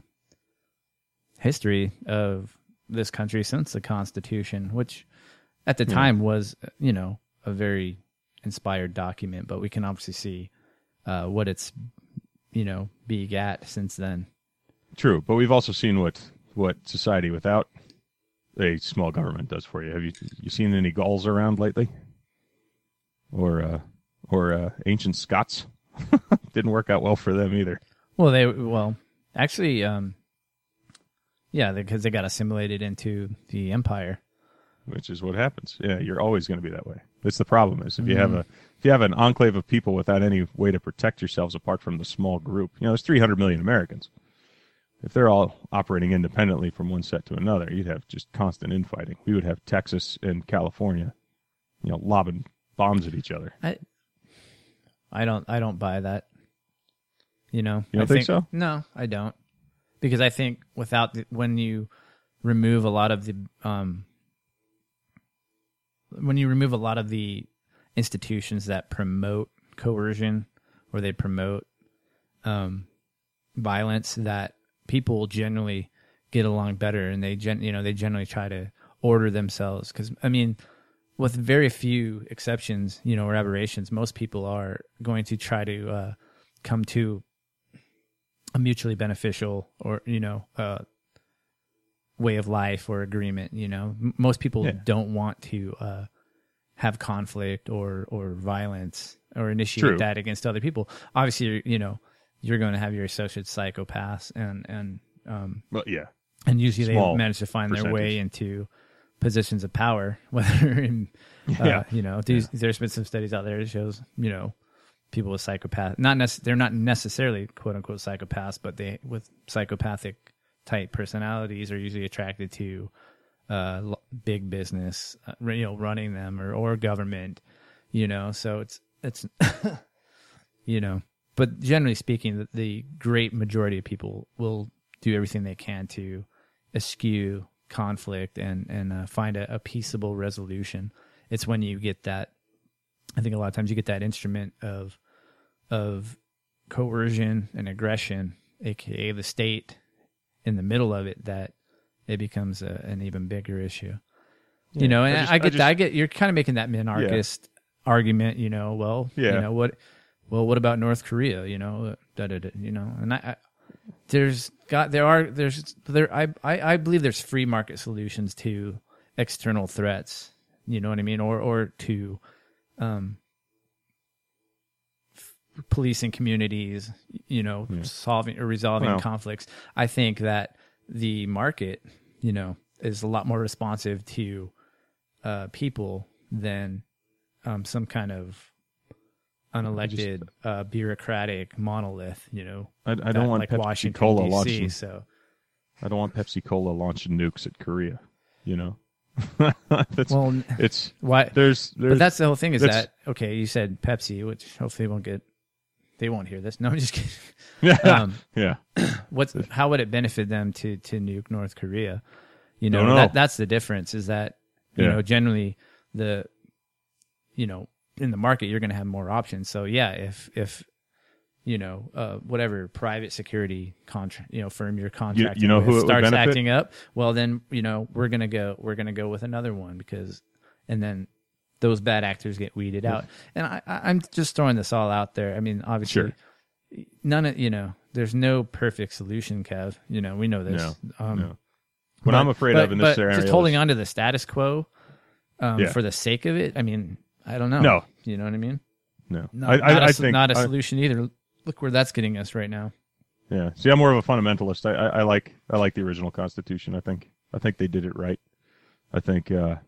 history of this country since the Constitution, which at the time was, a very inspired document, but we can obviously see what it's, begat since then. True, but we've also seen what society without a small government does for you. Have you seen any Gauls around lately? Or ancient Scots? Didn't work out well for them either. Well, actually, because they got assimilated into the empire, which is what happens. Yeah, you're always going to be that way. That's the problem. Is if you have an enclave of people without any way to protect yourselves apart from the small group. There's 300 million Americans. If they're all operating independently from one set to another, you'd have just constant infighting. We would have Texas and California, lobbing bombs at each other. I don't buy that. You know, You don't think so? No, I don't, because I think when you remove a lot of the institutions that promote coercion or they promote violence, that people generally get along better, and they generally try to order themselves. Because I mean, with very few exceptions, or aberrations, most people are going to try to come to a mutually beneficial or way of life or agreement. Most people don't want to have conflict or violence or initiate that against other people. Obviously, you're going to have your associate psychopaths and usually they manage to find their way into positions of power, whether in there's been some studies out there that shows people with they're not necessarily quote unquote psychopaths, but they with psychopathic type personalities are usually attracted to big business, running them or government, so it's but generally speaking, the great majority of people will do everything they can to eschew conflict and find a peaceable resolution. It's when you get that, I think a lot of times you get that instrument of coercion and aggression, aka the state, in the middle of it, that it becomes an even bigger issue. And I get you're kind of making that minarchist argument. What about North Korea? And I believe there's free market solutions to external threats. You know what I mean, or to policing communities. Solving or resolving conflicts. I think that the market, is a lot more responsive to people than some kind of unelected bureaucratic monolith. I don't want like Pepsi Washington Cola DC, launching. so I don't want Pepsi Cola launching nukes at Korea. It's why there's but that's the whole thing. Is that okay? You said Pepsi, which hopefully they won't hear this. No, I'm just kidding. How would it benefit them to nuke North Korea? That's the difference. Is that generally in the market you're going to have more options. So if whatever private security firm you're contracting with starts acting up, well then we're gonna go with another one and then those bad actors get weeded out. And I'm just throwing this all out there. I mean, obviously, none of there's no perfect solution, Kev. We know this. No. What I'm afraid of in this scenario, just holding on to the status quo for the sake of it. I mean, I don't know. No, you know what I mean. No, I think not a solution either. Look where that's getting us right now. Yeah. See, I'm more of a fundamentalist. I like the original Constitution. I think they did it right. I think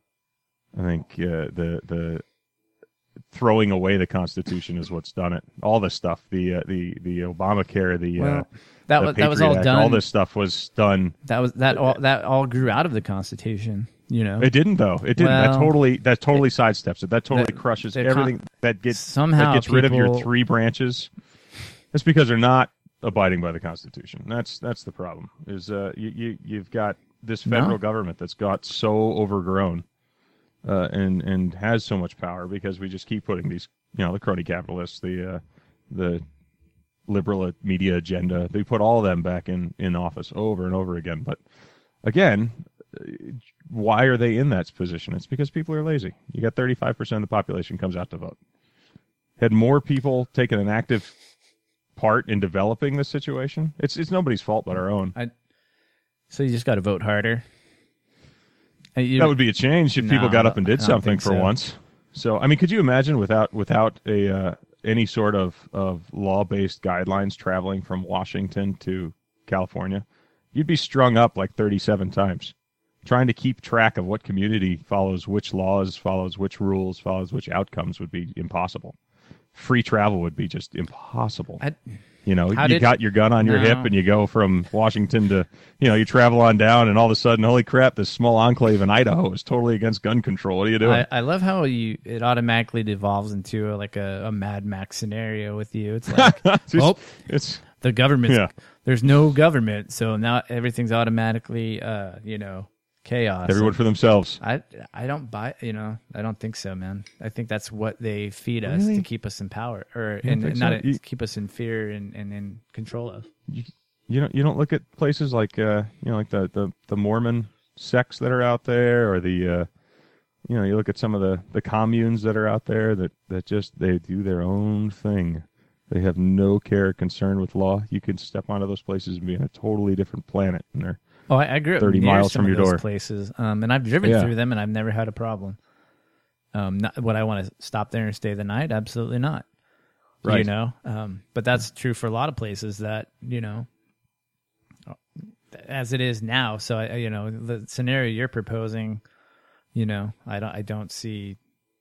the throwing away the Constitution is what's done it. All this stuff, the Obamacare, that was all Act, done. All this stuff was done. That all grew out of the Constitution. It didn't though. It didn't. That totally sidesteps it. That totally crushes everything. That gets rid of your three branches. It's because they're not abiding by the Constitution. That's the problem. Is you've got this federal government that's got so overgrown. And has so much power because we just keep putting these, the crony capitalists, the liberal media agenda. They put all of them back in office over and over again. But again, why are they in that position? It's because people are lazy. You got 35% of the population comes out to vote. Had more people taken an active part in developing this situation, it's nobody's fault but our own. So you just got to vote harder. That would be a change if people got up and did something for once. So, I mean, could you imagine without any sort of law-based guidelines traveling from Washington to California, you'd be strung up like 37 times. Trying to keep track of what community follows which laws, follows which rules, follows which outcomes would be impossible. Free travel would be just impossible. You got your gun on your hip and you go from Washington to, you travel on down and all of a sudden, holy crap, this small enclave in Idaho is totally against gun control. What are you doing? I love how it automatically devolves into a Mad Max scenario with you. It's like, the government. There's no government, so now everything's automatically, chaos. Everyone for themselves. I don't buy. I don't think so, man. I think that's what they feed us to keep us in power, keep us in fear and control us. You don't look at places like like the Mormon sects that are out there, or the you look at some of the communes that are out there that just they do their own thing. They have no care or concern with law. You can step onto those places and be on a totally different planet, and they're I grew up 30 near miles some from of your those door. places, and I've driven through them, and I've never had a problem. Would I want to stop there and stay the night? Absolutely not. Right. But that's true for a lot of places that as it is now. So the scenario you're proposing, I don't see.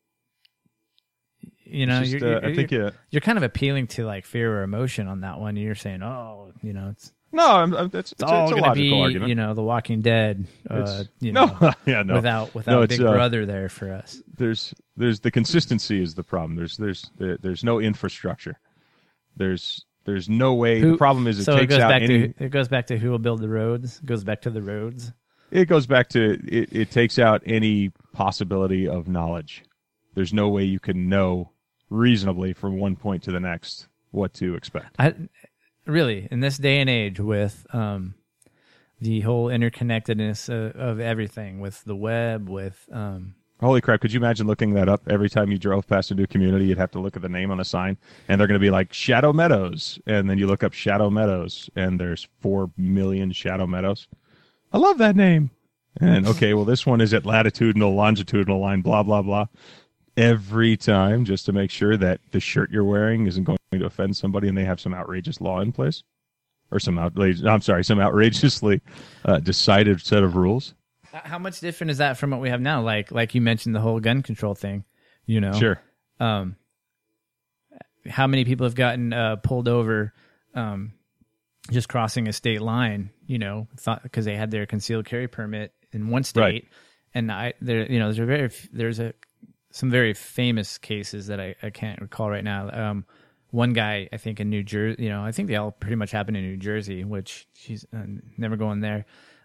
You're kind of appealing to like fear or emotion on that one. You're saying, it's. No, it's all a going to logical be, argument. The Walking Dead, No. without Big Brother there for us. There's the consistency is the problem. There's no infrastructure. There's no way. The problem is it goes back to who will build the roads. It goes back to the roads. It goes back to it takes out any possibility of knowledge. There's no way you can know reasonably from one point to the next what to expect. Really, in this day and age, with the whole interconnectedness of everything, with the web, with holy crap! Could you imagine looking that up every time you drove past a new community? You'd have to look at the name on a sign, and they're going to be like Shadow Meadows, and then you look up Shadow Meadows, and there's 4 million Shadow Meadows. I love that name. And okay, well, this one is at latitudinal, longitudinal line, blah blah blah. Every time, just to make sure that the shirt you're wearing isn't going to offend somebody and they have some outrageous law in place, or some outrageously decided set of rules. How much different is that from what we have now? Like you mentioned, the whole gun control thing. Sure. How many people have gotten pulled over just crossing a state line? Because they had their concealed carry permit in one state, right. And there's some very famous cases that I can't recall right now. One guy, I think in New Jersey, I think they all pretty much happened in New Jersey, which she's never going there.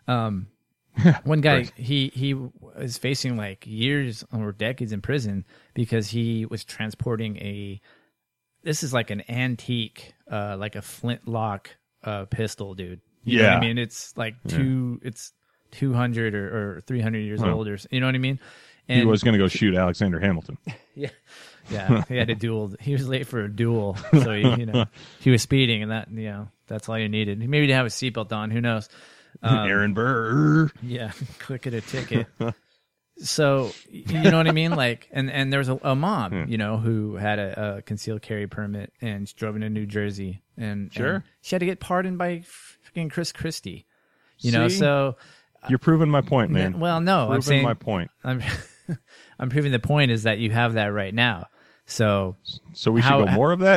One guy, right. he was facing like years or decades in prison because he was transporting this is like an antique, like a flintlock pistol, dude. You know what I mean? It's like it's 200 or 300 years old, or you know what I mean? And he was going to go shoot Alexander Hamilton. Yeah. He had a duel. He was late for a duel, so he was speeding, and that's all you needed. Maybe to have a seatbelt on. Who knows? Aaron Burr. Yeah, click it a ticket. So you know what I mean? Like, and there was a mom, who had a concealed carry permit and she drove into New Jersey, and she had to get pardoned by freaking Chris Christie. So. You're proving my point, man. Well, no, I'm saying my point. I'm proving the point is that you have that right now. So we should go more of that?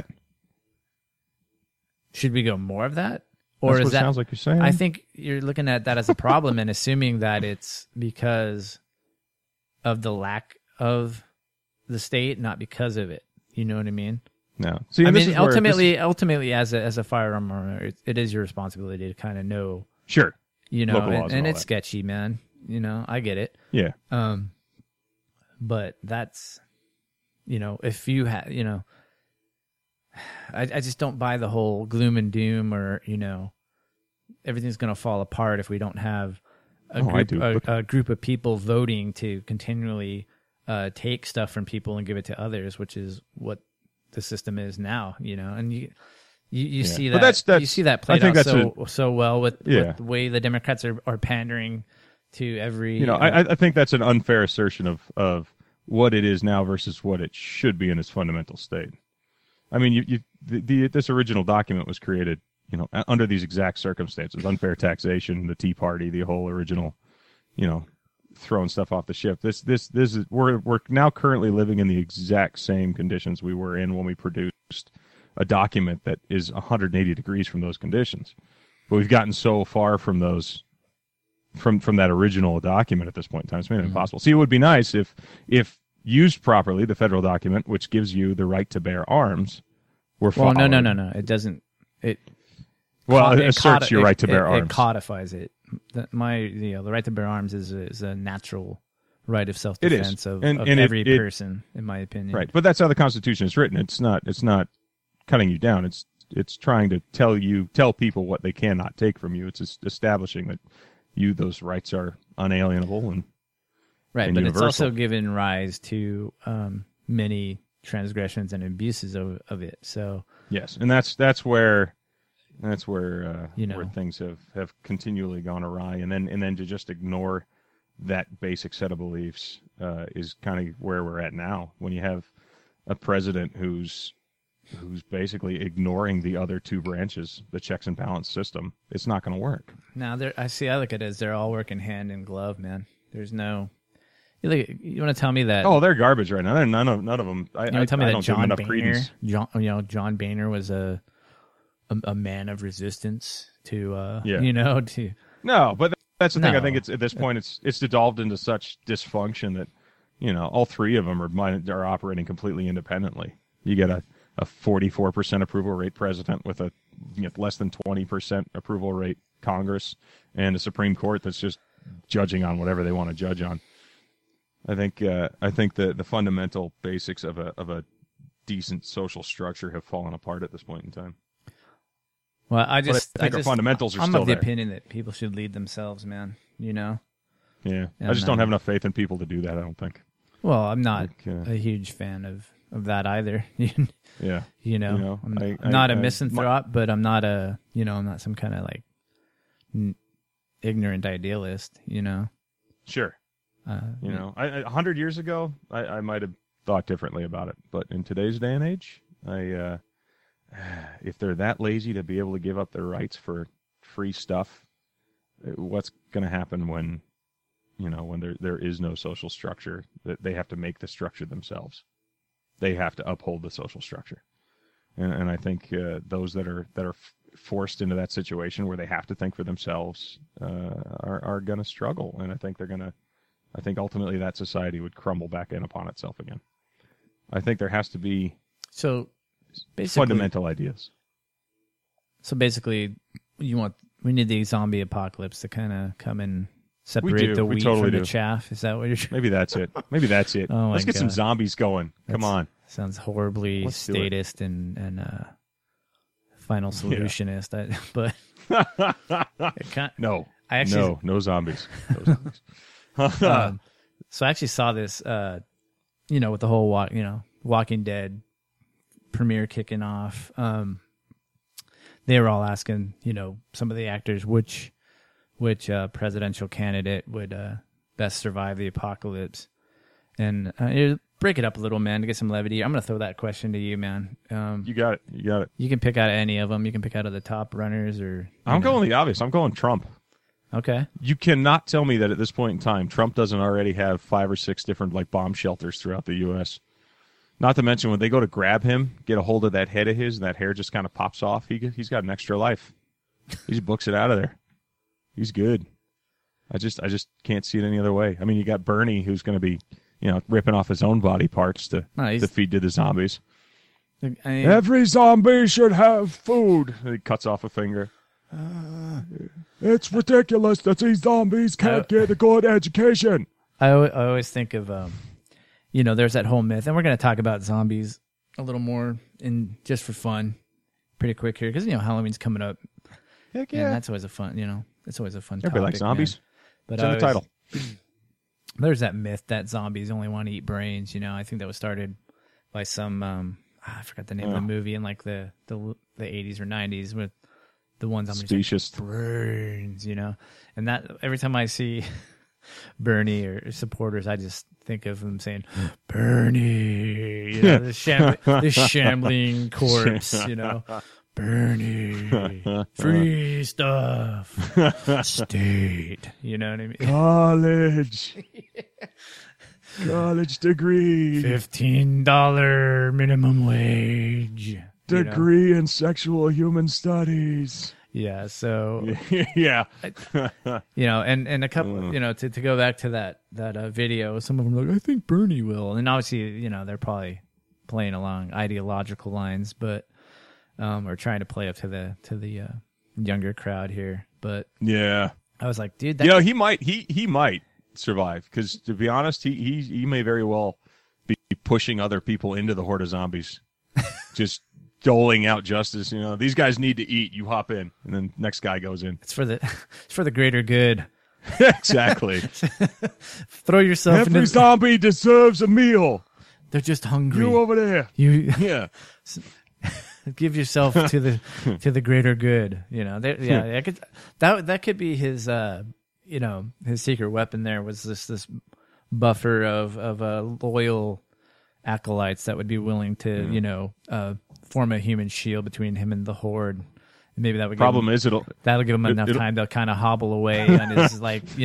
Should we go more of that? Or That's is what that sounds like you're saying? I think you're looking at that as a problem and assuming that it's because of the lack of the state, not because of it. You know what I mean? No. See, ultimately, as a firearm owner, it is your responsibility to kind of know. Sure. And it's sketchy, man. I get it. Yeah. But that's, if you have, I just don't buy the whole gloom and doom or, everything's going to fall apart if we don't have a group of people voting to continually take stuff from people and give it to others, which is what the system is now, and you see that. But that's, you see that played out so well with the way the Democrats are pandering to every. I think that's an unfair assertion of what it is now versus what it should be in its fundamental state. I mean, this original document was created, under these exact circumstances: unfair taxation, the Tea Party, the whole original, throwing stuff off the ship. This is we're now currently living in the exact same conditions we were in when we produced a document that is 180 degrees from those conditions. But we've gotten so far from those, from that original document at this point in time, it's made it impossible. See, it would be nice if used properly, the federal document, which gives you the right to bear arms, were followed. No. It doesn't. Well, it asserts your right to bear arms. It codifies it. The right to bear arms is a natural right of self-defense of every person, in my opinion. Right, but that's how the Constitution is written. It's not cutting you down. It's trying to tell people what they cannot take from you. It's establishing that those rights are unalienable and right. And but universal. It's also given rise to many transgressions and abuses of it. So yes, and that's where where things have continually gone awry, and then to just ignore that basic set of beliefs is kind of where we're at now. When you have a president who's basically ignoring the other two branches, the checks and balance system, it's not going to work. Now, I look at it as they're all working hand in glove, man. There's no. You want to tell me that? Oh, they're garbage right now. None of them. You want to tell me that John Boehner was a man of resistance to to. No, but that's the thing. I think it's at this point it's dissolved into such dysfunction that all three of them are operating completely independently. You get a 44% approval rate president with a less than 20% approval rate Congress, and a Supreme Court that's just judging on whatever they want to judge on. I think the fundamental basics of a decent social structure have fallen apart at this point in time. Well, I think our fundamentals are I'm still of the there. opinion that people should lead themselves, man. Yeah, and I just don't have enough faith in people to do that. I don't think. Well, I'm not a huge fan of that either. Yeah, I'm not a misanthrope, but I'm not I'm not some kind of like ignorant idealist. Sure. 100 years ago, I might have thought differently about it, but in today's day and age, if they're that lazy to be able to give up their rights for free stuff, what's going to happen when there is no social structure? That they have to make the structure themselves. They have to uphold the social structure, and I think those that are forced into that situation where they have to think for themselves are going to struggle, and I think ultimately that society would crumble back in upon itself again. I think there has to be fundamental ideas. So basically, we need the zombie apocalypse to kind of come and separate the wheat from the chaff. Is that what you're? Maybe that's it. Oh, let's get some zombies going. Come on. Sounds horribly statist and final solutionist. But no, no zombies. So I actually saw this, with the whole Walking Dead premiere kicking off. They were all asking, some of the actors which presidential candidate would best survive the apocalypse, and break it up a little, man, to get some levity. I'm gonna throw that question to you, man. You got it. You can pick out any of them. You can pick out of the top runners, or I'm going the obvious. I'm going Trump. Okay. You cannot tell me that at this point in time, Trump doesn't already have 5 or 6 different bomb shelters throughout the U.S. Not to mention when they go to grab him, get a hold of that head of his, and that hair just kind of pops off. He's got an extra life. He just books it out of there. He's good. I just can't see it any other way. I mean, you got Bernie, who's going to be, ripping off his own body parts to feed to the zombies. Every zombie should have food. He cuts off a finger. It's ridiculous that these zombies can't get a good education. I always think of, there's that whole myth, and we're going to talk about zombies a little more just for fun, pretty quick here, because Halloween's coming up. Heck yeah, and that's always a fun, it's always a fun. Everybody likes zombies. Man. But it's in the title. There's that myth that zombies only want to eat brains. I think that was started by some I forgot the name of the movie in like the 80s or 90s with the ones specious brains, and that every time I see Bernie or supporters, I just think of them saying Bernie, the shambling corpse, Bernie, free stuff, state, you know what I mean? College degree, $15 minimum wage, degree in sexual human studies. Yeah, so yeah, and a couple, to go back to that video, some of them are like, I think Bernie will, and obviously, they're probably playing along ideological lines, but or trying to play up to the younger crowd here, but yeah, I was like, dude, he might survive because to be honest, he may very well be pushing other people into the horde of zombies, just doling out justice. These guys need to eat. You hop in, and then next guy goes in. It's for the greater good. Exactly. Throw yourself. Every zombie deserves a meal. They're just hungry. You over there. Yeah. Give yourself to the greater good. That could be his. His secret weapon there was this buffer of loyal acolytes that would be willing to form a human shield between him and the horde. And maybe that would that'll give him enough time to kind of hobble away on his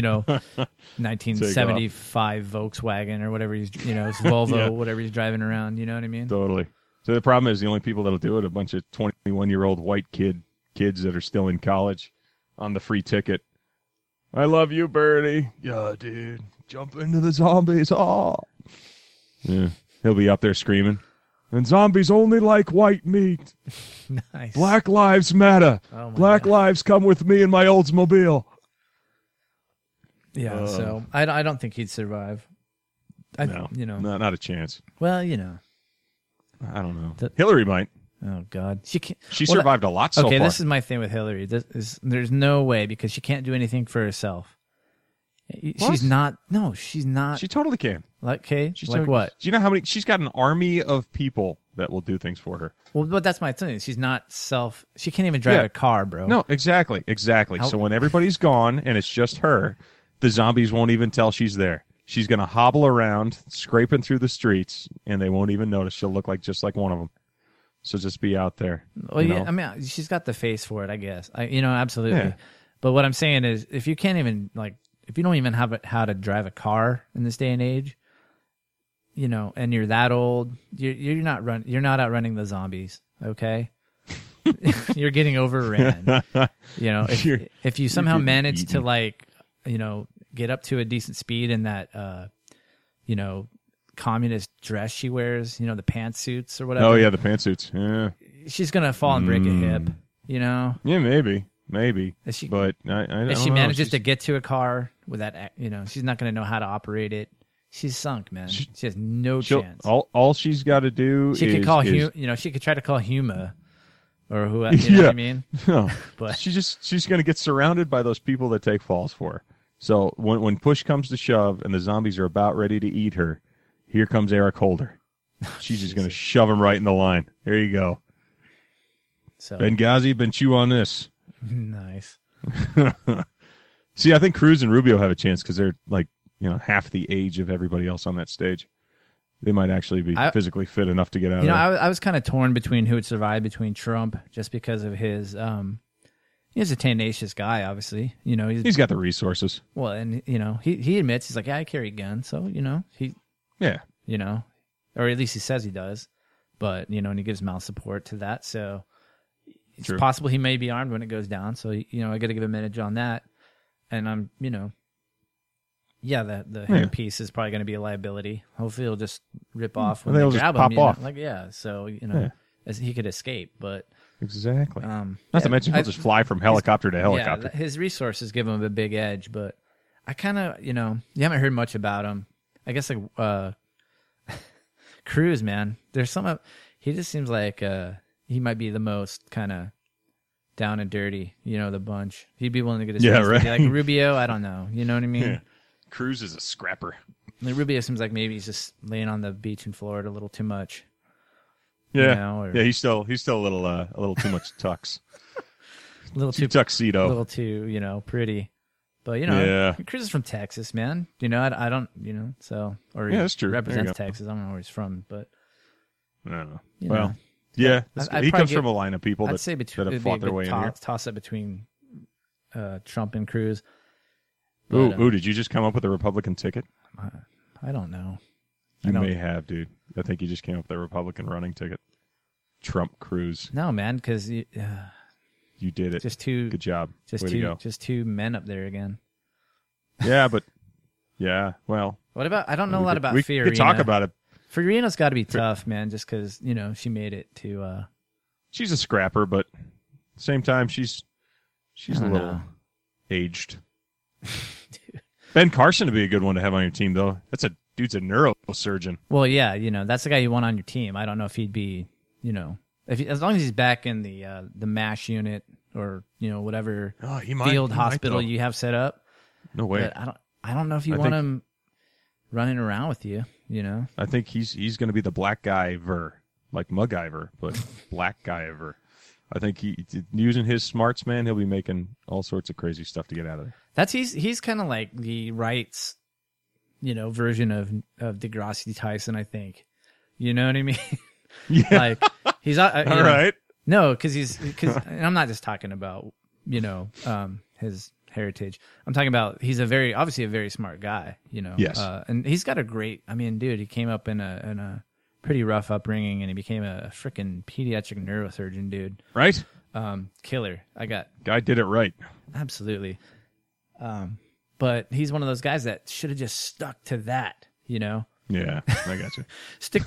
1975 Volkswagen or whatever his Volvo, whatever he's driving around. You know what I mean? Totally. So the problem is the only people that'll do it are a bunch of 21-year-old white kids that are still in college on the free ticket. I love you, Bernie. Yeah, dude. Jump into the zombies. Oh. Yeah. He'll be up there screaming. And zombies only like white meat. Nice. Black lives matter. Oh Black lives come with me in my Oldsmobile. Yeah, so I don't think he'd survive. No, not a chance. Well, I don't know. Hillary might. Oh God, she can't. She survived a lot so far. Okay, this is my thing with Hillary. There's no way because she can't do anything for herself. What? She's not. No, she's not. She totally can. Okay, what? Do you know how many? She's got an army of people that will do things for her. Well, but that's my thing. She's not She can't even drive a car, bro. No, exactly. So when everybody's gone and it's just her, the zombies won't even tell she's there. She's gonna hobble around, scraping through the streets, and they won't even notice. She'll look just like one of them. So just be out there. Well, yeah, I mean, she's got the face for it, I guess. Absolutely. Yeah. But what I'm saying is, if you can't even if you don't even have how to drive a car in this day and age, and you're that old, you're not outrunning the zombies. Okay, you're getting overran. If you somehow manage to get up to a decent speed in that communist dress she wears, the pantsuits or whatever. Oh yeah, the pantsuits. Yeah, she's gonna fall and break a hip. Yeah, maybe. But if she manages to get to a car with that, she's not gonna know how to operate it. She's sunk, man. She has no chance. All she's got to do she could call she could try to call Huma or whoever. You know what I mean? No, but she's gonna get surrounded by those people that take falls for her. So when push comes to shove and the zombies are about ready to eat her, here comes Eric Holder. She's just going to shove him right in the line. There you go. So Benghazi, been chew on this. Nice. See, I think Cruz and Rubio have a chance because they're half the age of everybody else on that stage. They might actually be physically fit enough to get out of there. I was kind of torn between who would survive between Trump just because of his he's a tenacious guy, obviously. He's got the resources. Well, and he admits he's like, I carry a gun, so or at least he says he does, but and he gives mouth support to that. So it's possible he may be armed when it goes down. So I got to give him an edge on that. And I'm the handpiece is probably going to be a liability. Hopefully he'll just rip off when they grab him. So as he could escape, but. Exactly. Not to mention he'll just fly from helicopter to helicopter. Yeah, his resources give him a big edge, but I kind of, you haven't heard much about him. I guess Cruz, man. There's some. He just seems like he might be the most kind of down and dirty. The bunch. He'd be willing to get his right. Like Rubio, I don't know. You know what I mean? Yeah. Cruz is a scrapper. Rubio seems like maybe he's just laying on the beach in Florida a little too much. Yeah, he's still a little too much tux. A little too tuxedo. A little too, pretty. But Cruz is from Texas, man. I don't, so that's true. Represents Texas. I don't know where he's from, but I don't know. He comes from a line of people that have fought their way in here. Toss up between Trump and Cruz. But, did you just come up with a Republican ticket? I don't know. You may have, dude. I think you just came up with a Republican running ticket. Trump Cruz. No, man, because you did it. Good job. Just two men up there again. Yeah, but well. What about? I don't know a lot about Fiorina. We could talk about it. Fiorina's got to be tough, man. Just because she made it to. She's a scrapper, but at the same time, she's She's a little aged. Ben Carson would be a good one to have on your team, though. Dude's a neurosurgeon. Well, yeah, that's the guy you want on your team. I don't know if he'd be, as long as he's back in the MASH unit or whatever field hospital you have set up. No way. But I don't know if you want him running around with you. I think he's going to be the black guy-ver, like MacGyver, but black guy-ver. I think he using his smarts, man. He'll be making all sorts of crazy stuff to get out of there. He's kind of like the Wrights, version of Degrassi Tyson. I think, you know what I mean? Yeah. Like he's all right. No, because and I'm not just talking about his heritage. I'm talking about he's obviously a very smart guy. Yes. And he's got a great. I mean, dude, he came up in a pretty rough upbringing, and he became a freaking pediatric neurosurgeon, dude. Right? Killer. Guy did it right. Absolutely. But he's one of those guys that should have just stuck to that, Yeah, I got you. stick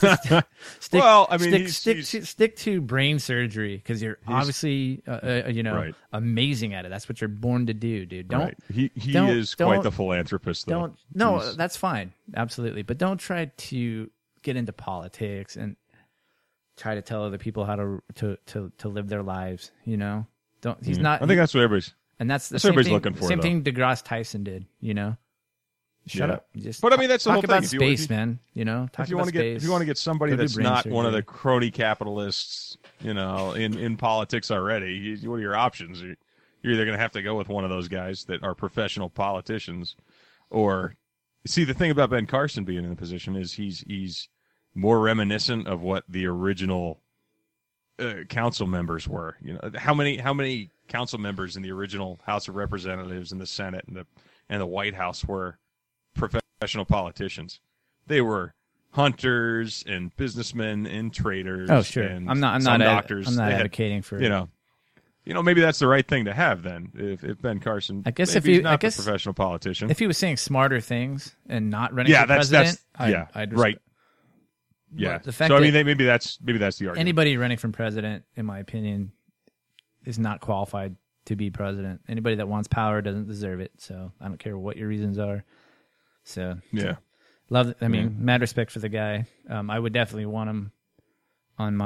to brain surgery because you're obviously, right. amazing at it. That's what you're born to do, dude. Right. He is quite the philanthropist, though. That's fine. Absolutely. But don't try to get into politics and try to tell other people how to live their lives. He's not. I think that's what everybody's. And that's the what same everybody's thing, looking for. Same though. thing DeGrasse Tyson did. Shut up. Just but I mean, that's the whole thing. thing. Talk about space, man. Talk about space. If you want to get somebody that's not one of the crony capitalists, in politics already, what are your options? You're either going to have to go with one of those guys that are professional politicians, or see the thing about Ben Carson being in the position is he's more reminiscent of what the original council members were. How many council members in the original House of Representatives and the Senate and the White House were professional politicians? They were hunters and businessmen and traders. Oh, sure. And I'm not doctors. I'm not advocating for maybe that's the right thing to have then. If Ben Carson, I guess he's not a professional politician. If he was saying smarter things and not running for president, I'd right. Yeah. The fact so I mean, maybe that's the argument. Anybody running for president, in my opinion, is not qualified to be president. Anybody that wants power doesn't deserve it. So I don't care what your reasons are. So yeah, mad respect for the guy. I would definitely want him on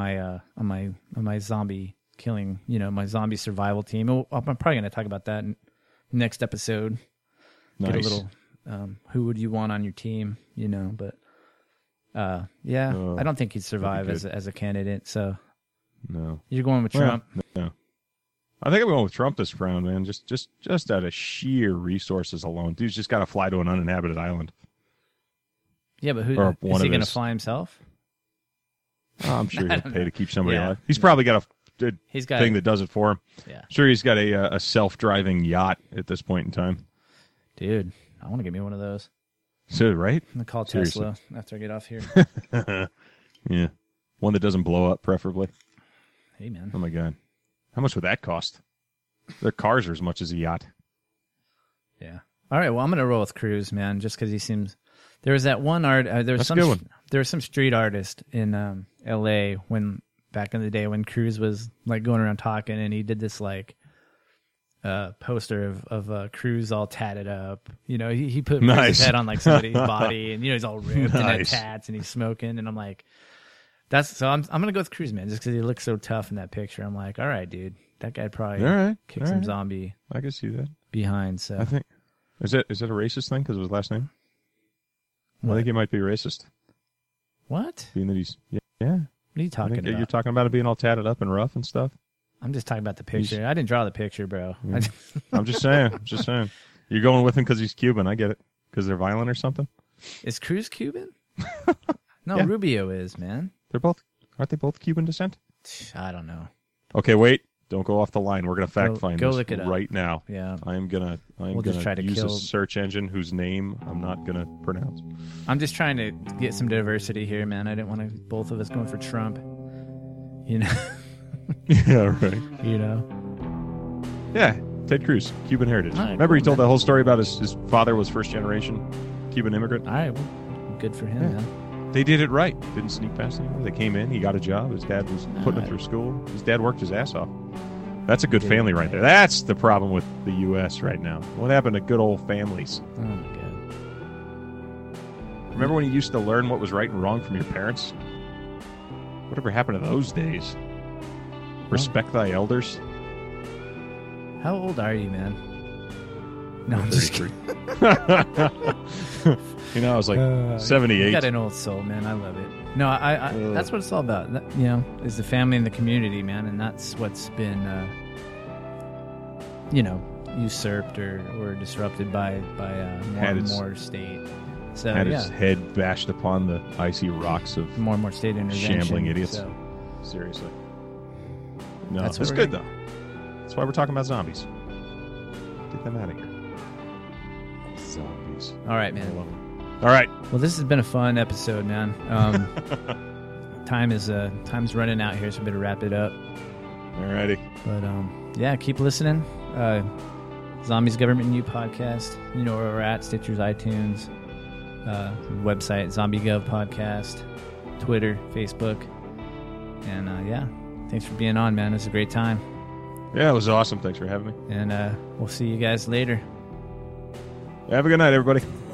my zombie killing, my zombie survival team. I'm probably going to talk about that in next episode. Nice. Get a little, who would you want on your team, but. I don't think he'd survive as a candidate. So, no, you're going with Trump. No, I think I'm going with Trump this round, man. Just out of sheer resources alone, dude's just got to fly to an uninhabited island. Yeah, but is he going to fly himself? Oh, I'm sure he'll pay to keep somebody alive. He's probably got a thing that does it for him. Yeah, sure, he's got a self-driving yacht at this point in time. Dude, I want to get me one of those. So, right? I'm going to call Tesla after I get off here. Yeah. One that doesn't blow up, preferably. Hey, man. Oh, my God. How much would that cost? Their cars are as much as a yacht. Yeah. All right, well, I'm going to roll with Cruz, man, just because he seems... There was that one art... there was some street artist in L.A. back in the day when Cruz was like going around talking, and he did this like... poster of Cruz all tatted up. He put his head on like somebody's body, and he's all ripped and had tats, and he's smoking. And I'm like, I'm gonna go with Cruz, man, just because he looks so tough in that picture. I'm like, all right, dude, that guy probably kick some zombie. I can see that behind. So I think is it a racist thing because of his last name? What? I think he might be racist. What? Being that he's What are you talking about? You're talking about it being all tatted up and rough and stuff. I'm just talking about the picture. I didn't draw the picture, bro. Yeah. I'm just saying. You're going with him because he's Cuban. I get it. Because they're violent or something. Is Cruz Cuban? No, yeah. Rubio is, man. Aren't they both Cuban descent? I don't know. Okay, wait. Don't go off the line. We're gonna fact find this look it right up. now. Yeah. I'm gonna use a search engine whose name I'm not gonna pronounce. I'm just trying to get some diversity here, man. I didn't want both of us going for Trump. Yeah, right. Yeah, Ted Cruz, Cuban heritage. Right, remember he told that whole story about his father was first generation Cuban immigrant? All right, well, good for him, man. They did it right. Didn't sneak past anyone. They came in, he got a job. His dad was putting him through school. His dad worked his ass off. That's a good family right there. That's the problem with the U.S. right now. What happened to good old families? Oh my god! Remember when you used to learn what was right and wrong from your parents? Whatever happened to those days? Respect thy elders. How old are you, man? No, I'm just kidding. You know, I was like 78. You got an old soul, man. I love it. No, I that's what it's all about. That, you know, is the family and the community, man, and that's what's been, you know, usurped or disrupted by more and more state. So had his head bashed upon the icy rocks of more and more state intervention. Shambling idiots. So. Seriously. No, it's good though. That's why we're talking about zombies. Get them out of here. Zombies. All right, man. All right. Well, this has been a fun episode, man. Time's running out here, so we better wrap it up. Alrighty. But yeah, keep listening. Zombies Government New podcast. You know where we're at: Stitchers, iTunes, website ZombieGov podcast, Twitter, Facebook, and yeah, thanks for being on, man. It was a great time. Yeah, it was awesome. Thanks for having me. And we'll see you guys later. Have a good night, everybody.